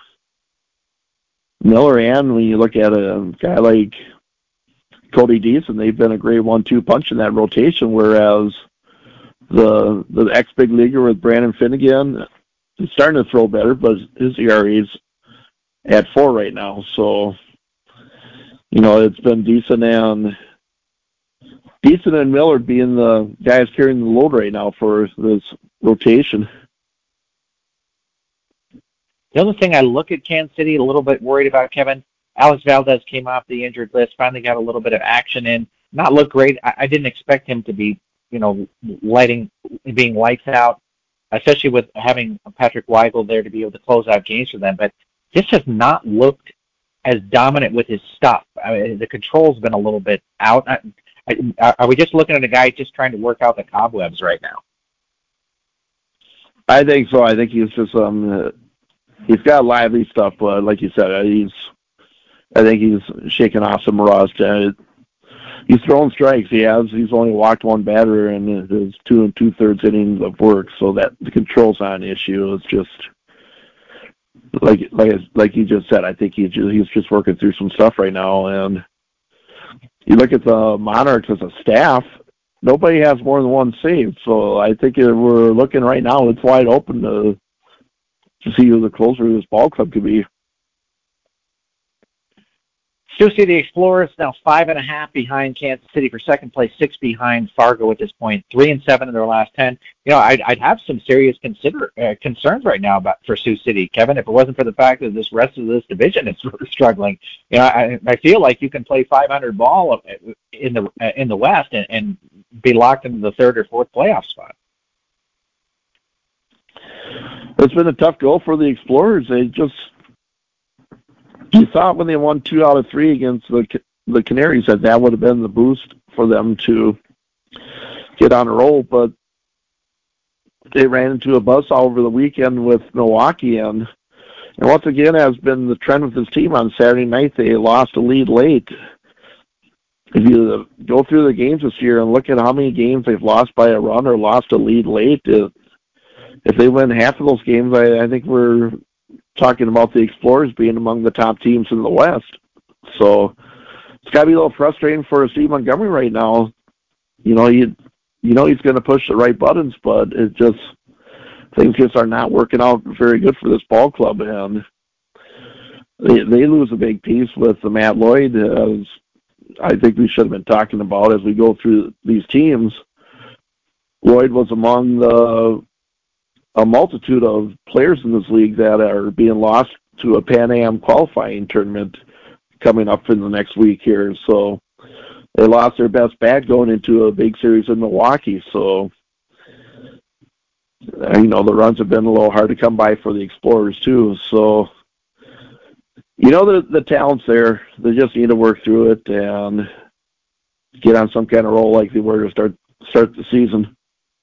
Miller, and when you look at a guy like Cody Deason, they've been a great 1-2 punch in that rotation, whereas the ex-big leaguer with Brandon Finnegan is starting to throw better, but his ERA's at 4 right now. So, it's been Deason and Miller being the guys carrying the load right now for this rotation. The other thing I look at Kansas City a little bit worried about, Kevin, Alex Valdez came off the injured list, finally got a little bit of action in. Not look great. I didn't expect him to be, being lights out, especially with having Patrick Weigel there to be able to close out games for them. But this has not looked as dominant with his stuff. I mean, the control's been a little bit out. Are we just looking at a guy just trying to work out the cobwebs right now? I think so. I think he's just he's got lively stuff, but like you said, I think he's shaking off some rust. He's throwing strikes. He's only walked one batter in his 2 2/3 innings of work, so that the control's not an issue. It's just like you just said. I think he's just working through some stuff right now. And you look at the Monarchs as a staff, nobody has more than one save. So I think we're looking right now, it's wide open to see who the closer of this ball club could be. Sioux City Explorers now 5.5 behind Kansas City for second place, 6 behind Fargo at this point, 3-7 in their last 10. I'd have some serious concerns right now for Sioux City, Kevin, if it wasn't for the fact that this rest of this division is struggling. I feel like you can play 500 ball in the West and be locked into the third or fourth playoff spot. It's been a tough go for the Explorers. You thought when they won 2 out of 3 against the Canaries that would have been the boost for them to get on a roll, but they ran into a buzzsaw over the weekend with Milwaukee, and once again has been the trend with this team. On Saturday night, they lost a lead late. If you go through the games this year and look at how many games they've lost by a run or lost a lead late, if they win half of those games, I think we're talking about the Explorers being among the top teams in the West. So it's got to be a little frustrating for Steve Montgomery right now. He's going to push the right buttons, but it just things just are not working out very good for this ball club, and they lose a big piece with the Matt Lloyd, as I think we should have been talking about as we go through these teams. Lloyd was among a multitude of players in this league that are being lost to a Pan Am qualifying tournament coming up in the next week here. So they lost their best bat going into a big series in Milwaukee. So, the runs have been a little hard to come by for the Explorers too. So, the talent's there. They just need to work through it and get on some kind of roll like they were to start the season.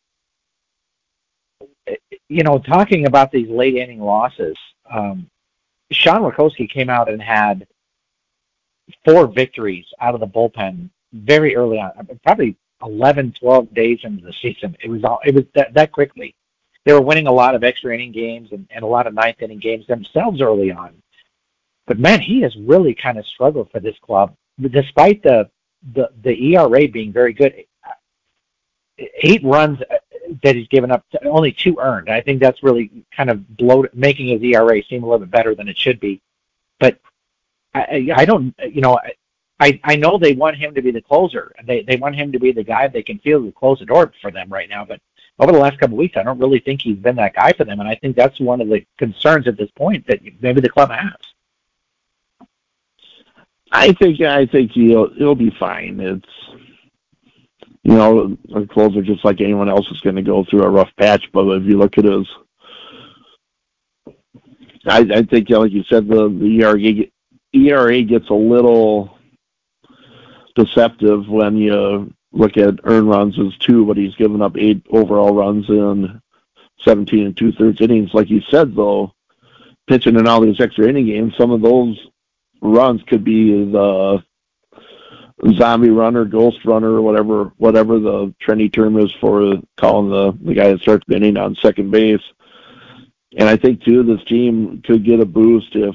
Talking about these late inning losses, Sean Rakowski came out and had 4 victories out of the bullpen very early on, probably 11, 12 days into the season. It was that quickly. They were winning a lot of extra inning games and a lot of ninth inning games themselves early on. But man, he has really kind of struggled for this club, despite the ERA being very good. 8 runs that he's given up, only 2 earned. I think that's really kind of making his ERA seem a little bit better than it should be. But I don't, I know they want him to be the closer. They want him to be the guy they can feel to close the door for them right now. But over the last couple of weeks, I don't really think he's been that guy for them. And I think that's one of the concerns at this point that maybe the club has. I think he'll be fine. It's, a closer just like anyone else is going to go through a rough patch. But if you look at his, I think, like you said, the ERA gets a little deceptive when you look at earned runs as 2, but he's given up 8 overall runs in 17 2/3 innings. Like you said, though, pitching in all these extra inning games, some of those runs could be the zombie runner, ghost runner, or whatever the trendy term is for calling the guy that starts the inning on second base. And I think too, this team could get a boost if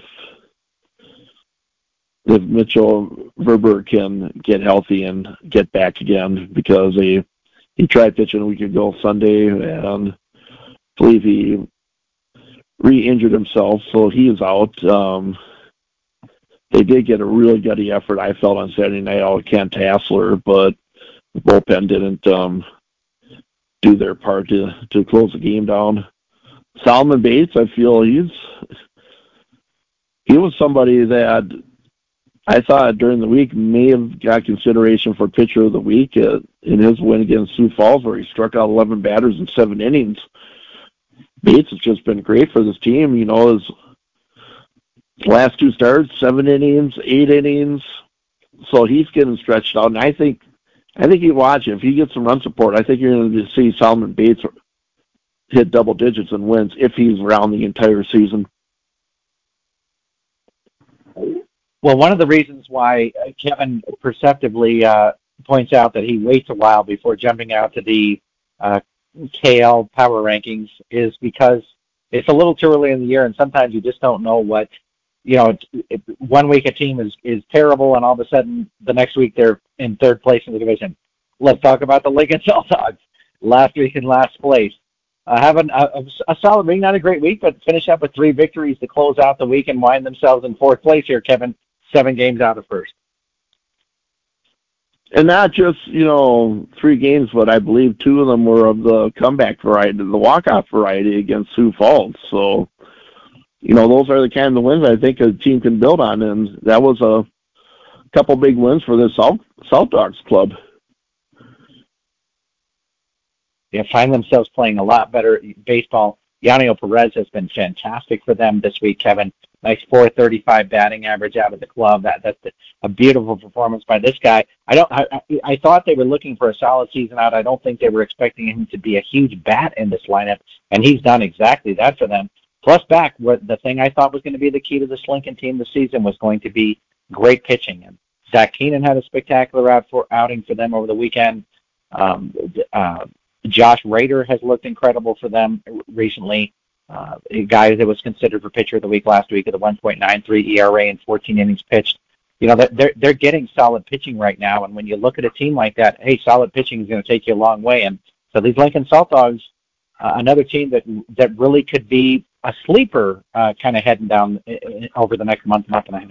Mitchell Verber can get healthy and get back again, because he tried pitching a week ago Sunday, and I believe he re-injured himself, so he is out. They did get a really gutty effort, I felt, on Saturday night out of Kent Hassler, but the bullpen didn't do their part to close the game down. Solomon Bates, I feel he was somebody that I thought during the week may have got consideration for pitcher of the week in his win against Sioux Falls, where he struck out 11 batters in 7 innings. Bates has just been great for this team. His last 2 starts, 7 innings, 8 innings. So he's getting stretched out. And I think you watch him. If he gets some run support, I think you're going to see Solomon Bates hit double digits in wins if he's around the entire season. Well, one of the reasons why Kevin perceptively points out that he waits a while before jumping out to the KL power rankings is because it's a little too early in the year, and sometimes you just don't know what, 1 week a team is terrible, and all of a sudden the next week they're in 3rd place in the division. Let's talk about the Lincoln Saltdogs. Last week in last place. Having a solid week, not a great week, but finish up with 3 victories to close out the week and wind themselves in 4th place here, Kevin. 7 games out of 1st. And not just, 3 games, but I believe 2 of them were of the comeback variety, the walk-off variety against Sioux Falls. So, those are the kind of wins I think a team can build on, and that was a couple big wins for the Salt Dogs club. They find themselves playing a lot better baseball. Yaniel Perez has been fantastic for them this week, Kevin. Nice .435 batting average out of the club. That's a beautiful performance by this guy. I thought they were looking for a solid season out. I don't think they were expecting him to be a huge bat in this lineup, and he's done exactly that for them. Plus back, the thing I thought was going to be the key to this Lincoln team this season was going to be great pitching. And Zach Keenan had a spectacular outing for them over the weekend. Josh Rader has looked incredible for them recently. A guy that was considered for pitcher of the week last week with a 1.93 ERA and 14 innings pitched. They're getting solid pitching right now, and when you look at a team like that, hey, solid pitching is going to take you a long way. And so these Lincoln Salt Dogs, another team that really could be a sleeper kind of heading down over the next month and a half.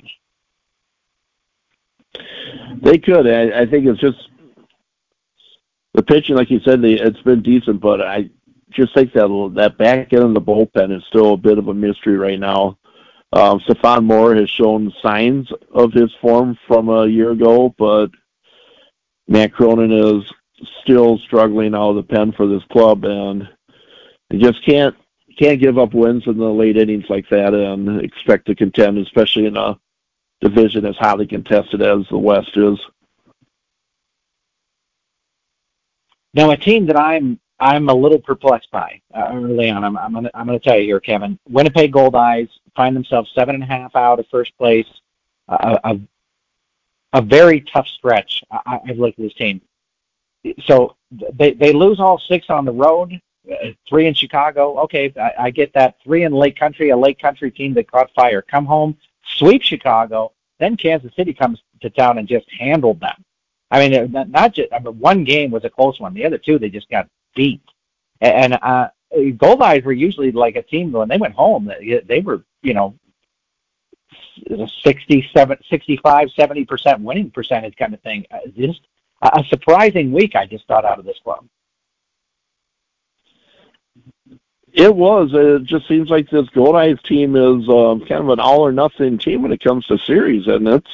They could. I think it's just the pitching, like you said, it's been decent, but I just think that back end of the bullpen is still a bit of a mystery right now. Stephon Moore has shown signs of his form from a year ago, but Matt Cronin is still struggling out of the pen for this club, and they just can't give up wins in the late innings like that and expect to contend, especially in a division as highly contested as the West is. Now, a team that I'm a little perplexed by early on. I'm gonna tell you here, Kevin. Winnipeg Goldeyes find themselves 7.5 out of first place. A very tough stretch. I've looked at this team. So they lose all 6 on the road, 3 in Chicago. Okay, I get that. 3 in Lake Country, a Lake Country team that caught fire. Come home, sweep Chicago. Then Kansas City comes to town and just handled them. I mean, one game was a close one. The other 2, they just got beat. And Goldeyes were usually like a team when they went home. They were, 65, 70% winning percentage kind of thing. Just a surprising week, I just thought, out of this club. It was. It just seems like this Goldeyes team is kind of an all-or-nothing team when it comes to series, and it's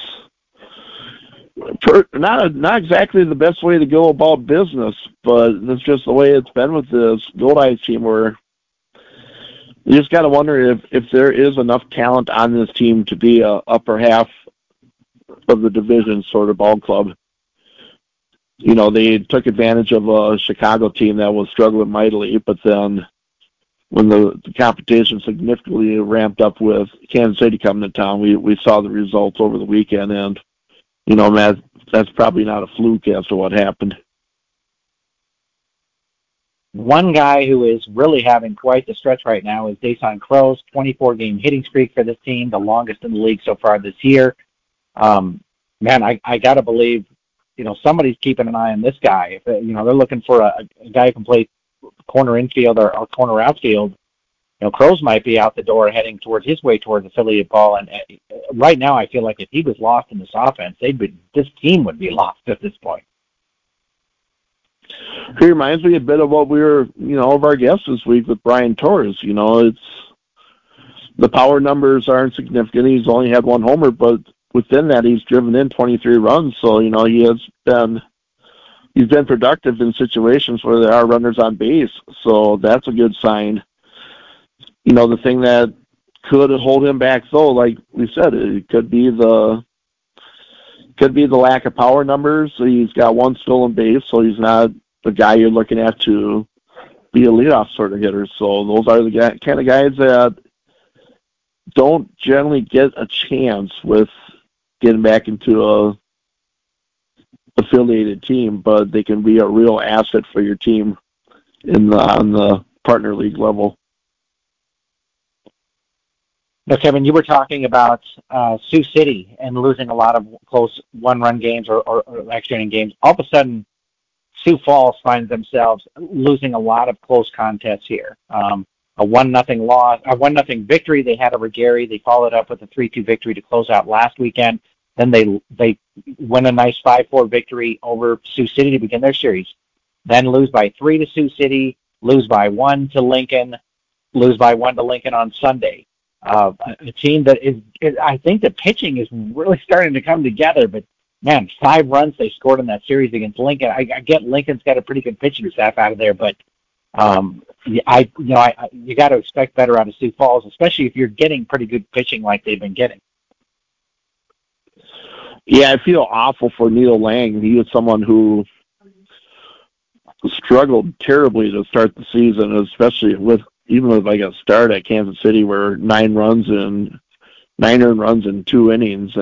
not exactly the best way to go about business, but that's just the way it's been with this Goldeyes team, where you just got to wonder if there is enough talent on this team to be a upper half of the division sort of ball club. They took advantage of a Chicago team that was struggling mightily, but then when the competition significantly ramped up with Kansas City coming to town, we saw the results over the weekend, and Matt, that's probably not a fluke as to what happened. One guy who is really having quite the stretch right now is Dasan Crow's 24-game hitting streak for this team, the longest in the league so far this year. Man, I got to believe, somebody's keeping an eye on this guy. If they're looking for a guy who can play corner infield or corner outfield, Crow's might be out the door heading towards his way towards affiliate ball. And right now, I feel like if he was lost in this offense, this team would be lost at this point. He reminds me a bit of what we were, of our guests this week with Brian Torres. It's the power numbers aren't significant. He's only had 1 homer, but within that, he's driven in 23 runs. So he's been productive in situations where there are runners on base. So that's a good sign. The thing that could hold him back, though, like we said, it could be the lack of power numbers. So he's got 1 stolen base, so he's not the guy you're looking at to be a leadoff sort of hitter. So those are the kind of guys that don't generally get a chance with getting back into a affiliated team, but they can be a real asset for your team on the partner league level. Now, Kevin, you were talking about Sioux City and losing a lot of close 1-run games or extra inning games. All of a sudden, Sioux Falls finds themselves losing a lot of close contests here. A 1-0 loss, a 1-0 victory they had over Gary. They followed up with a 3-2 victory to close out last weekend. Then they win a nice 5-4 victory over Sioux City to begin their series. Then lose by 3 to Sioux City, lose by 1 to Lincoln, lose by 1 to Lincoln on Sunday. A team that is, I think the pitching is really starting to come together, but man, 5 runs they scored in that series against Lincoln. I get Lincoln's got a pretty good pitching staff out of there, but you got to expect better out of Sioux Falls, especially if you're getting pretty good pitching like they've been getting. Yeah, I feel awful for Neil Lang. He was someone who struggled terribly to start the season, especially with a start at Kansas City where 9 earned runs in 2 innings.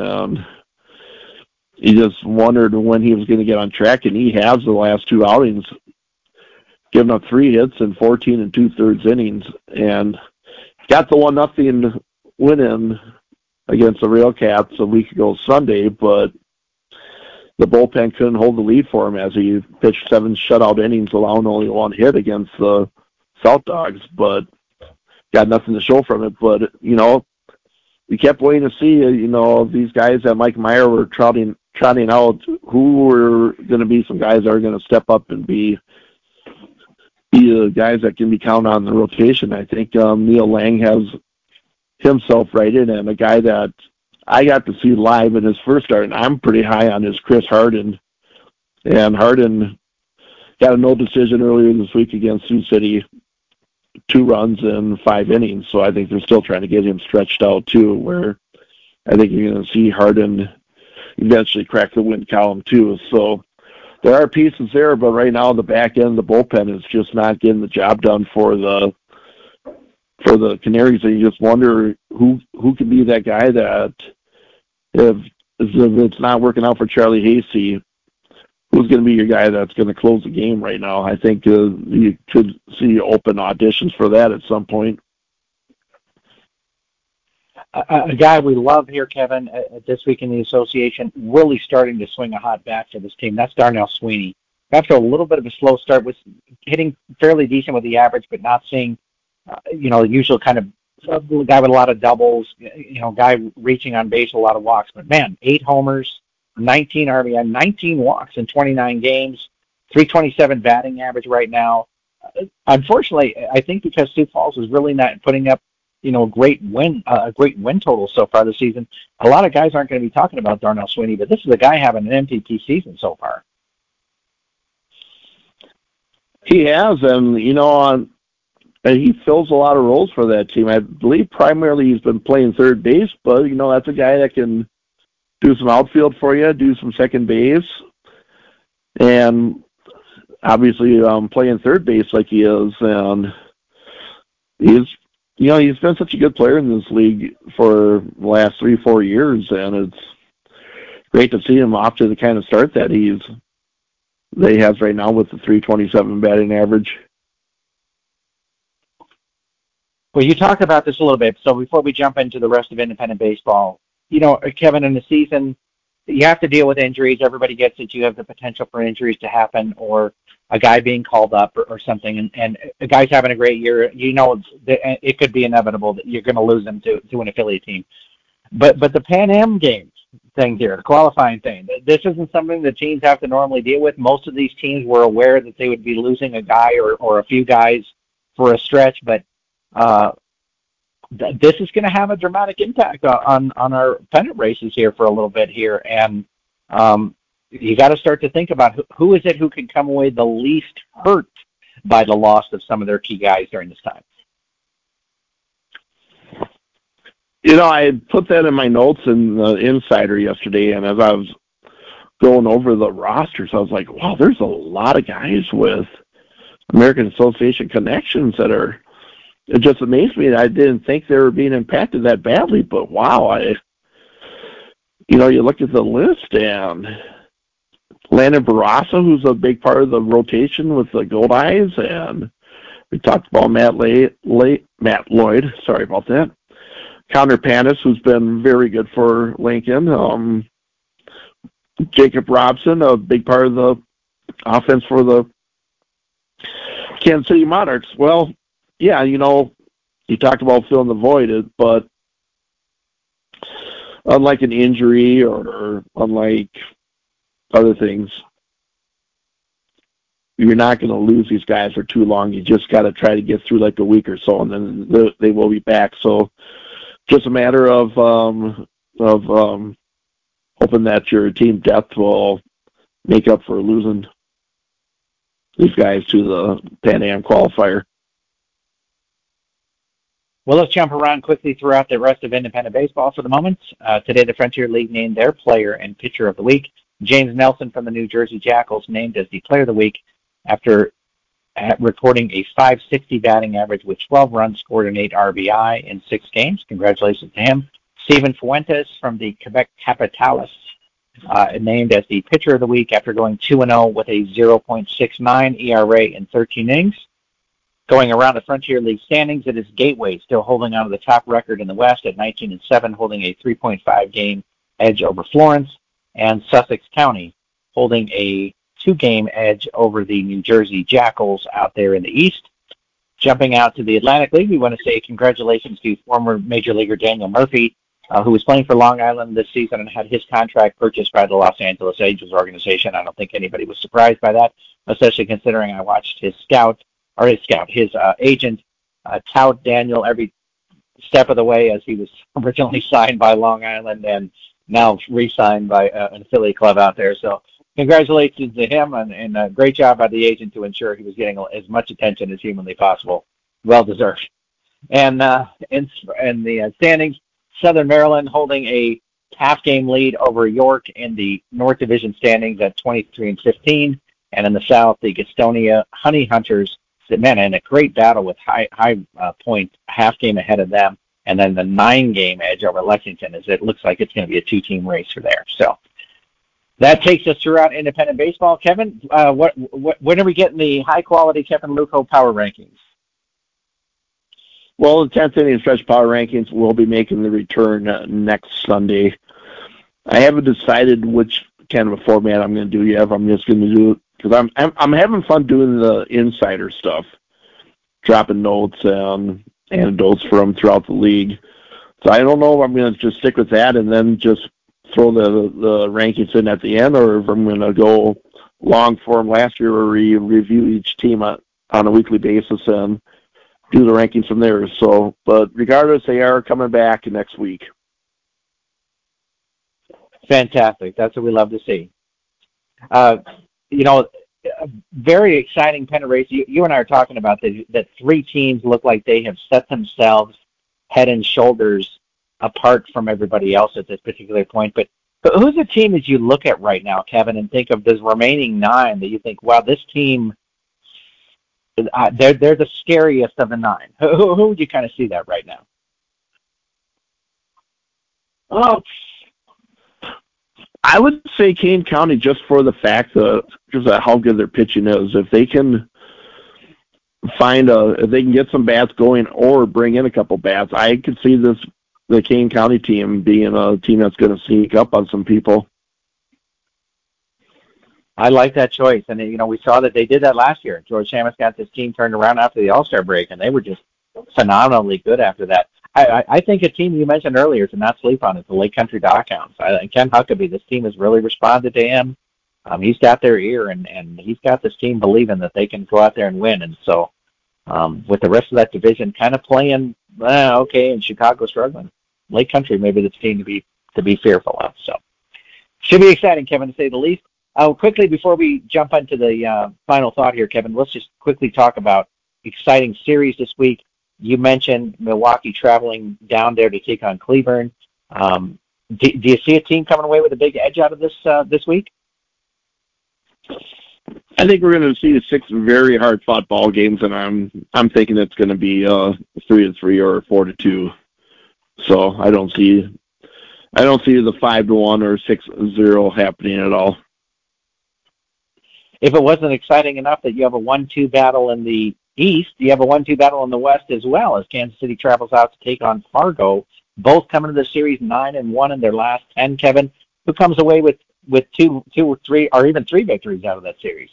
He just wondered when he was going to get on track, and he has the last 2 outings, giving up 3 hits in 14 2/3 innings, and got the 1-0 win in against the Railcats a week ago Sunday, but the bullpen couldn't hold the lead for him as he pitched 7 shutout innings, allowing only 1 hit against the South Dogs, but got nothing to show from it. But, we kept waiting to see, these guys that Mike Meyer were trotting out, who were going to be some guys that are going to step up and be the guys that can be counted on the rotation. I think Neil Lang has himself right in, and a guy that I got to see live in his first start, and I'm pretty high on, is Chris Harden. And Harden got a no decision earlier this week against Sioux City, 2 runs in 5 innings. So I think they're still trying to get him stretched out too, where I think you're going to see Harden eventually crack the win column too. So there are pieces there, but right now the back end of the bullpen is just not getting the job done for the Canaries. And you just wonder who could be that guy that if it's not working out for Charlie Hasty, who's going to be your guy that's going to close the game right now? I think you could see open auditions for that at some point. A guy we love here, Kevin, this week in the association, really starting to swing a hot bat for this team. That's Darnell Sweeney. After a little bit of a slow start, was hitting fairly decent with the average, but not seeing, the usual kind of guy with a lot of doubles, guy reaching on base, a lot of walks. But, man, 8 homers, 19 RBI, 19 walks in 29 games, 327 batting average right now. Unfortunately, I think because Sioux Falls is really not putting up, a great win total so far this season, a lot of guys aren't going to be talking about Darnell Sweeney, but this is a guy having an MVP season so far. He has, and, he fills a lot of roles for that team. I believe primarily he's been playing third base, but, that's a guy that can do some outfield for you, do some second base, and obviously playing third base like he is. And he's been such a good player in this league for the last 3-4 years, and it's great to see him off to the kind of start that he has right now with the 327 batting average. Well, you talked about this a little bit, so before we jump into the rest of independent baseball, Kevin, in the season, you have to deal with injuries. Everybody gets it. You have the potential for injuries to happen or a guy being called up or something, and a guy's having a great year. It could be inevitable that you're going to lose him to an affiliate team. But the Pan Am games thing here, the qualifying thing, this isn't something that teams have to normally deal with. Most of these teams were aware that they would be losing a guy or a few guys for a stretch, but this is going to have a dramatic impact on our pennant races here for a little bit here, and you got to start to think about who is it who can come away the least hurt by the loss of some of their key guys during this time. I put that in my notes in the Insider yesterday, and as I was going over the rosters, I was like, wow, there's a lot of guys with American Association connections that are. It just amazed me that I didn't think they were being impacted that badly, but wow, you look at the list, and Landon Barraza, who's a big part of the rotation with the Gold Eyes, and we talked about Matt Lloyd, sorry about that. Connor Panis, who's been very good for Lincoln. Jacob Robson, a big part of the offense for the Kansas City Monarchs. Well, yeah, you talked about filling the void, but unlike an injury or unlike other things, you're not going to lose these guys for too long. You just got to try to get through like a week or so, and then they will be back. So just a matter of hoping that your team depth will make up for losing these guys to the Pan Am qualifier. Well, let's jump around quickly throughout the rest of independent baseball for the moment. Today, the Frontier League named their player and pitcher of the week. James Nelson from the New Jersey Jackals named as the player of the week after recording a .560 batting average with 12 runs scored and 8 RBI in 6 games. Congratulations to him. Steven Fuentes from the Quebec Capitalists named as the pitcher of the week after going 2-0 with a 0.69 ERA in 13 innings. Going around the Frontier League standings, it is Gateway still holding on to the top record in the West at 19-7, holding a 3.5 game edge over Florence, and Sussex County holding a 2-game edge over the New Jersey Jackals out there in the East. Jumping out to the Atlantic League, we want to say congratulations to former Major Leaguer Daniel Murphy, who was playing for Long Island this season and had his contract purchased by the Los Angeles Angels organization. I don't think anybody was surprised by that, especially considering I watched his agent, tout Daniel every step of the way as he was originally signed by Long Island and now re-signed by an affiliate club out there. So congratulations to him, and a great job by the agent to ensure he was getting as much attention as humanly possible. Well deserved. And in the standings, Southern Maryland holding a half-game lead over York in the North Division standings at 23-15, and in the South, the Gastonia Honey Hunters, man, in a great battle with high point half-game ahead of them, and then the 9-game edge over Lexington, as it looks like it's going to be a 2-team race for there. So that takes us throughout independent baseball. Kevin, when are we getting the high-quality Kevin Luco power rankings? Well, the 10th inning stretch power rankings will be making the return next Sunday. I haven't decided which kind of a format I'm going to do yet. If I'm just going to do it because I'm having fun doing the insider stuff, dropping notes and anecdotes from throughout the league. So I don't know if I'm going to just stick with that and then just throw the rankings in at the end, or if I'm going to go long form last year where we review each team on a weekly basis and do the rankings from there. So, but regardless, they are coming back next week. Fantastic. That's what we love to see. A very exciting pennant race. You and I are talking about that 3 teams look like they have set themselves head and shoulders apart from everybody else at this particular point. But who's the team as you look at right now, Kevin, and think of those remaining 9 that you think, wow, this team, they're the scariest of the 9. Who would you kind of see that right now? Oh, I would say Kane County just for the fact that just how good their pitching is. If they can if they can get some bats going or bring in a couple bats, I could see the Kane County team being a team that's going to sneak up on some people. I like that choice, and we saw that they did that last year. George Shamus got this team turned around after the All-Star break, and they were just phenomenally good after that. I think a team you mentioned earlier to not sleep on is the Lake Country Dockhounds. Ken Huckabee, this team has really responded to him. He's got their ear, and he's got this team believing that they can go out there and win. And so, with the rest of that division kind of playing okay, and Chicago struggling, Lake Country maybe the team to be fearful of. So, should be exciting, Kevin, to say the least. Quickly before we jump into the final thought here, Kevin, let's just quickly talk about exciting series this week. You mentioned Milwaukee traveling down there to take on Cleburne. Do you see a team coming away with a big edge out of this week? I think we're going to see 6 very hard-fought ball games, and I'm thinking it's going to be 3-3 or 4-2. So I don't see the 5-1 or 6-0 happening at all. If it wasn't exciting enough that you have a 1-2 battle in the East, you have a 1-2 battle in the West as well, as Kansas City travels out to take on Fargo, both coming to the series 9-1 in their last 10. Kevin, who comes away with 2 or 3 or even 3 victories out of that series?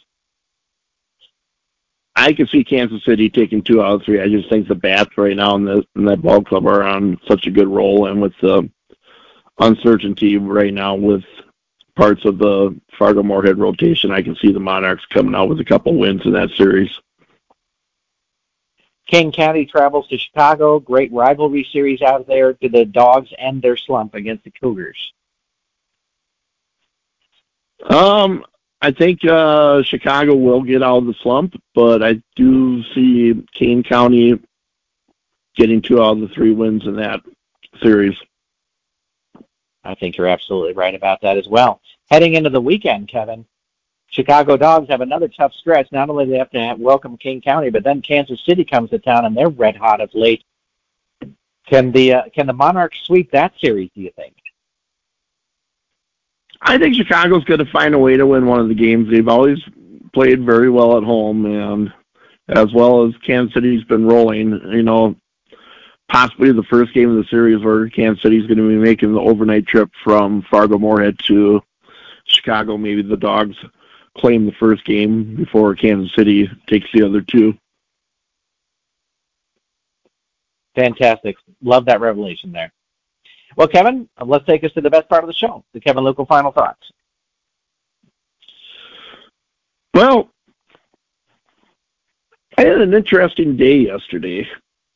I can see Kansas City taking 2 out of 3. I just think the bats right now in that ball club are on such a good roll, and with the uncertainty right now with parts of the Fargo-Moorhead rotation, I can see the Monarchs coming out with a couple wins in that series. King County travels to Chicago. Great rivalry series out there. Do the Dogs end their slump against the Cougars? I think Chicago will get out of the slump, but I do see Kane County getting 2 out of the 3 wins in that series. I think you're absolutely right about that as well. Heading into the weekend, Kevin, Chicago Dogs have another tough stretch. Not only do they have to welcome King County, but then Kansas City comes to town, and they're red hot of late. Can the Monarchs sweep that series, do you think? I think Chicago's going to find a way to win one of the games. They've always played very well at home, and as well as Kansas City's been rolling. Possibly the first game of the series where Kansas City's going to be making the overnight trip from Fargo-Moorhead to Chicago. Maybe the Dogs claim the first game before Kansas City takes the other 2. Fantastic. Love that revelation there. Well, Kevin, let's take us to the best part of the show. The Kevin Luco final thoughts. Well, I had an interesting day yesterday.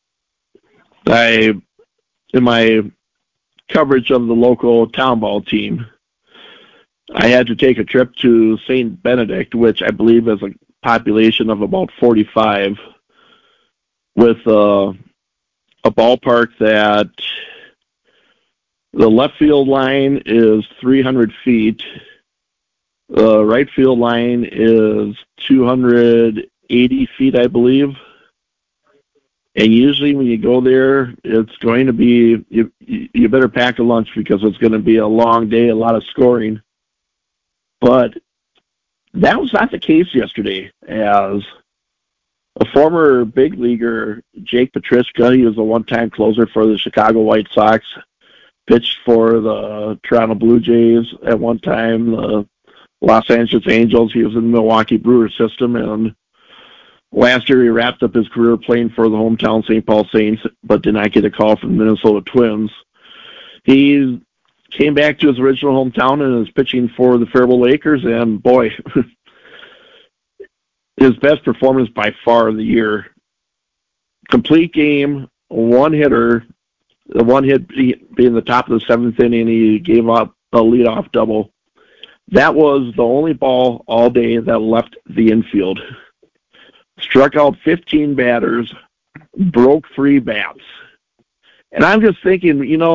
In my coverage of the local town ball team, I had to take a trip to St. Benedict, which I believe has a population of about 45, with a ballpark that the left field line is 300 feet, the right field line is 280 feet, I believe. And usually when you go there, it's going to be, you better pack a lunch because it's going to be a long day, a lot of scoring. But that was not the case yesterday, as a former big leaguer, Jake Petrichka, he was a one-time closer for the Chicago White Sox, pitched for the Toronto Blue Jays at one time, the Los Angeles Angels. He was in the Milwaukee Brewers system, and last year he wrapped up his career playing for the hometown St. Paul Saints, but did not get a call from the Minnesota Twins. He came back to his original hometown and is pitching for the Faribault Lakers, and boy, his best performance by far of the year. Complete game, one hitter, the one hit being the top of the seventh inning, he gave up a leadoff double. That was the only ball all day that left the infield. Struck out 15 batters, broke 3 bats. And I'm just thinking,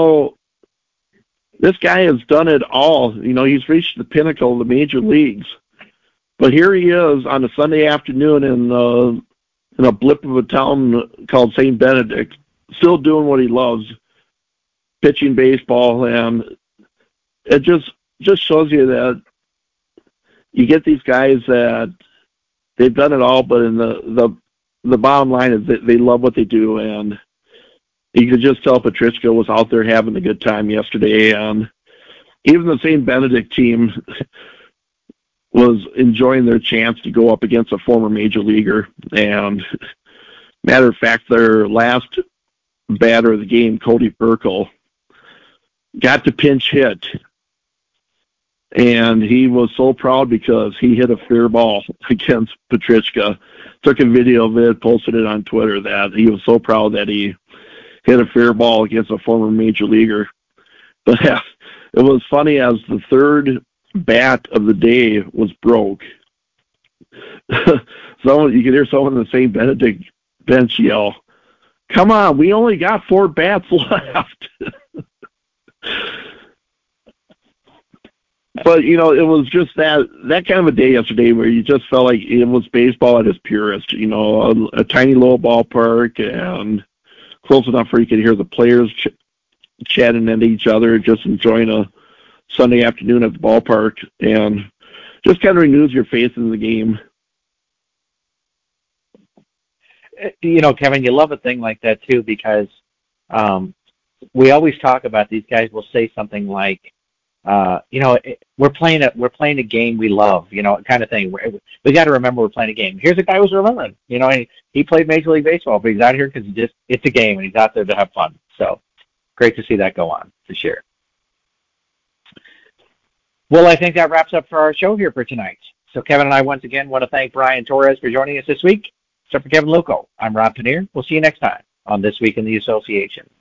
this guy has done it all. He's reached the pinnacle of the major leagues. But here he is on a Sunday afternoon in a blip of a town called St. Benedict, still doing what he loves, pitching baseball. And it just shows you that you get these guys that they've done it all, but in the bottom line is that they love what they do. And you could just tell Petrichka was out there having a good time yesterday. And even the St. Benedict team was enjoying their chance to go up against a former major leaguer. And matter of fact, their last batter of the game, Cody Burkle, got to pinch hit. And he was so proud because he hit a fair ball against Petrichka. Took a video of it, posted it on Twitter, that he was so proud that he hit a fair ball against a former major leaguer. But it was funny, as the third bat of the day was broke. You could hear someone in the St. Benedict bench yell, "Come on, we only got 4 bats left." But, it was just that kind of a day yesterday where you just felt like it was baseball at its purest, a tiny little ballpark and close enough where you could hear the players chatting at each other, just enjoying a Sunday afternoon at the ballpark, and just kind of renews your faith in the game. Kevin, you love a thing like that too, because we always talk about, these guys will say something like, we're playing a game we love, kind of thing. We got to remember we're playing a game. Here's a guy who's remembering, he played Major League Baseball, but he's out here because it's a game and he's out there to have fun. So great to see that go on, for sure. Well, I think that wraps up for our show here for tonight. So Kevin and I once again want to thank Brian Torres for joining us this week. So for Kevin Luco, I'm Rob Paneer. We'll see you next time on This Week in the Association.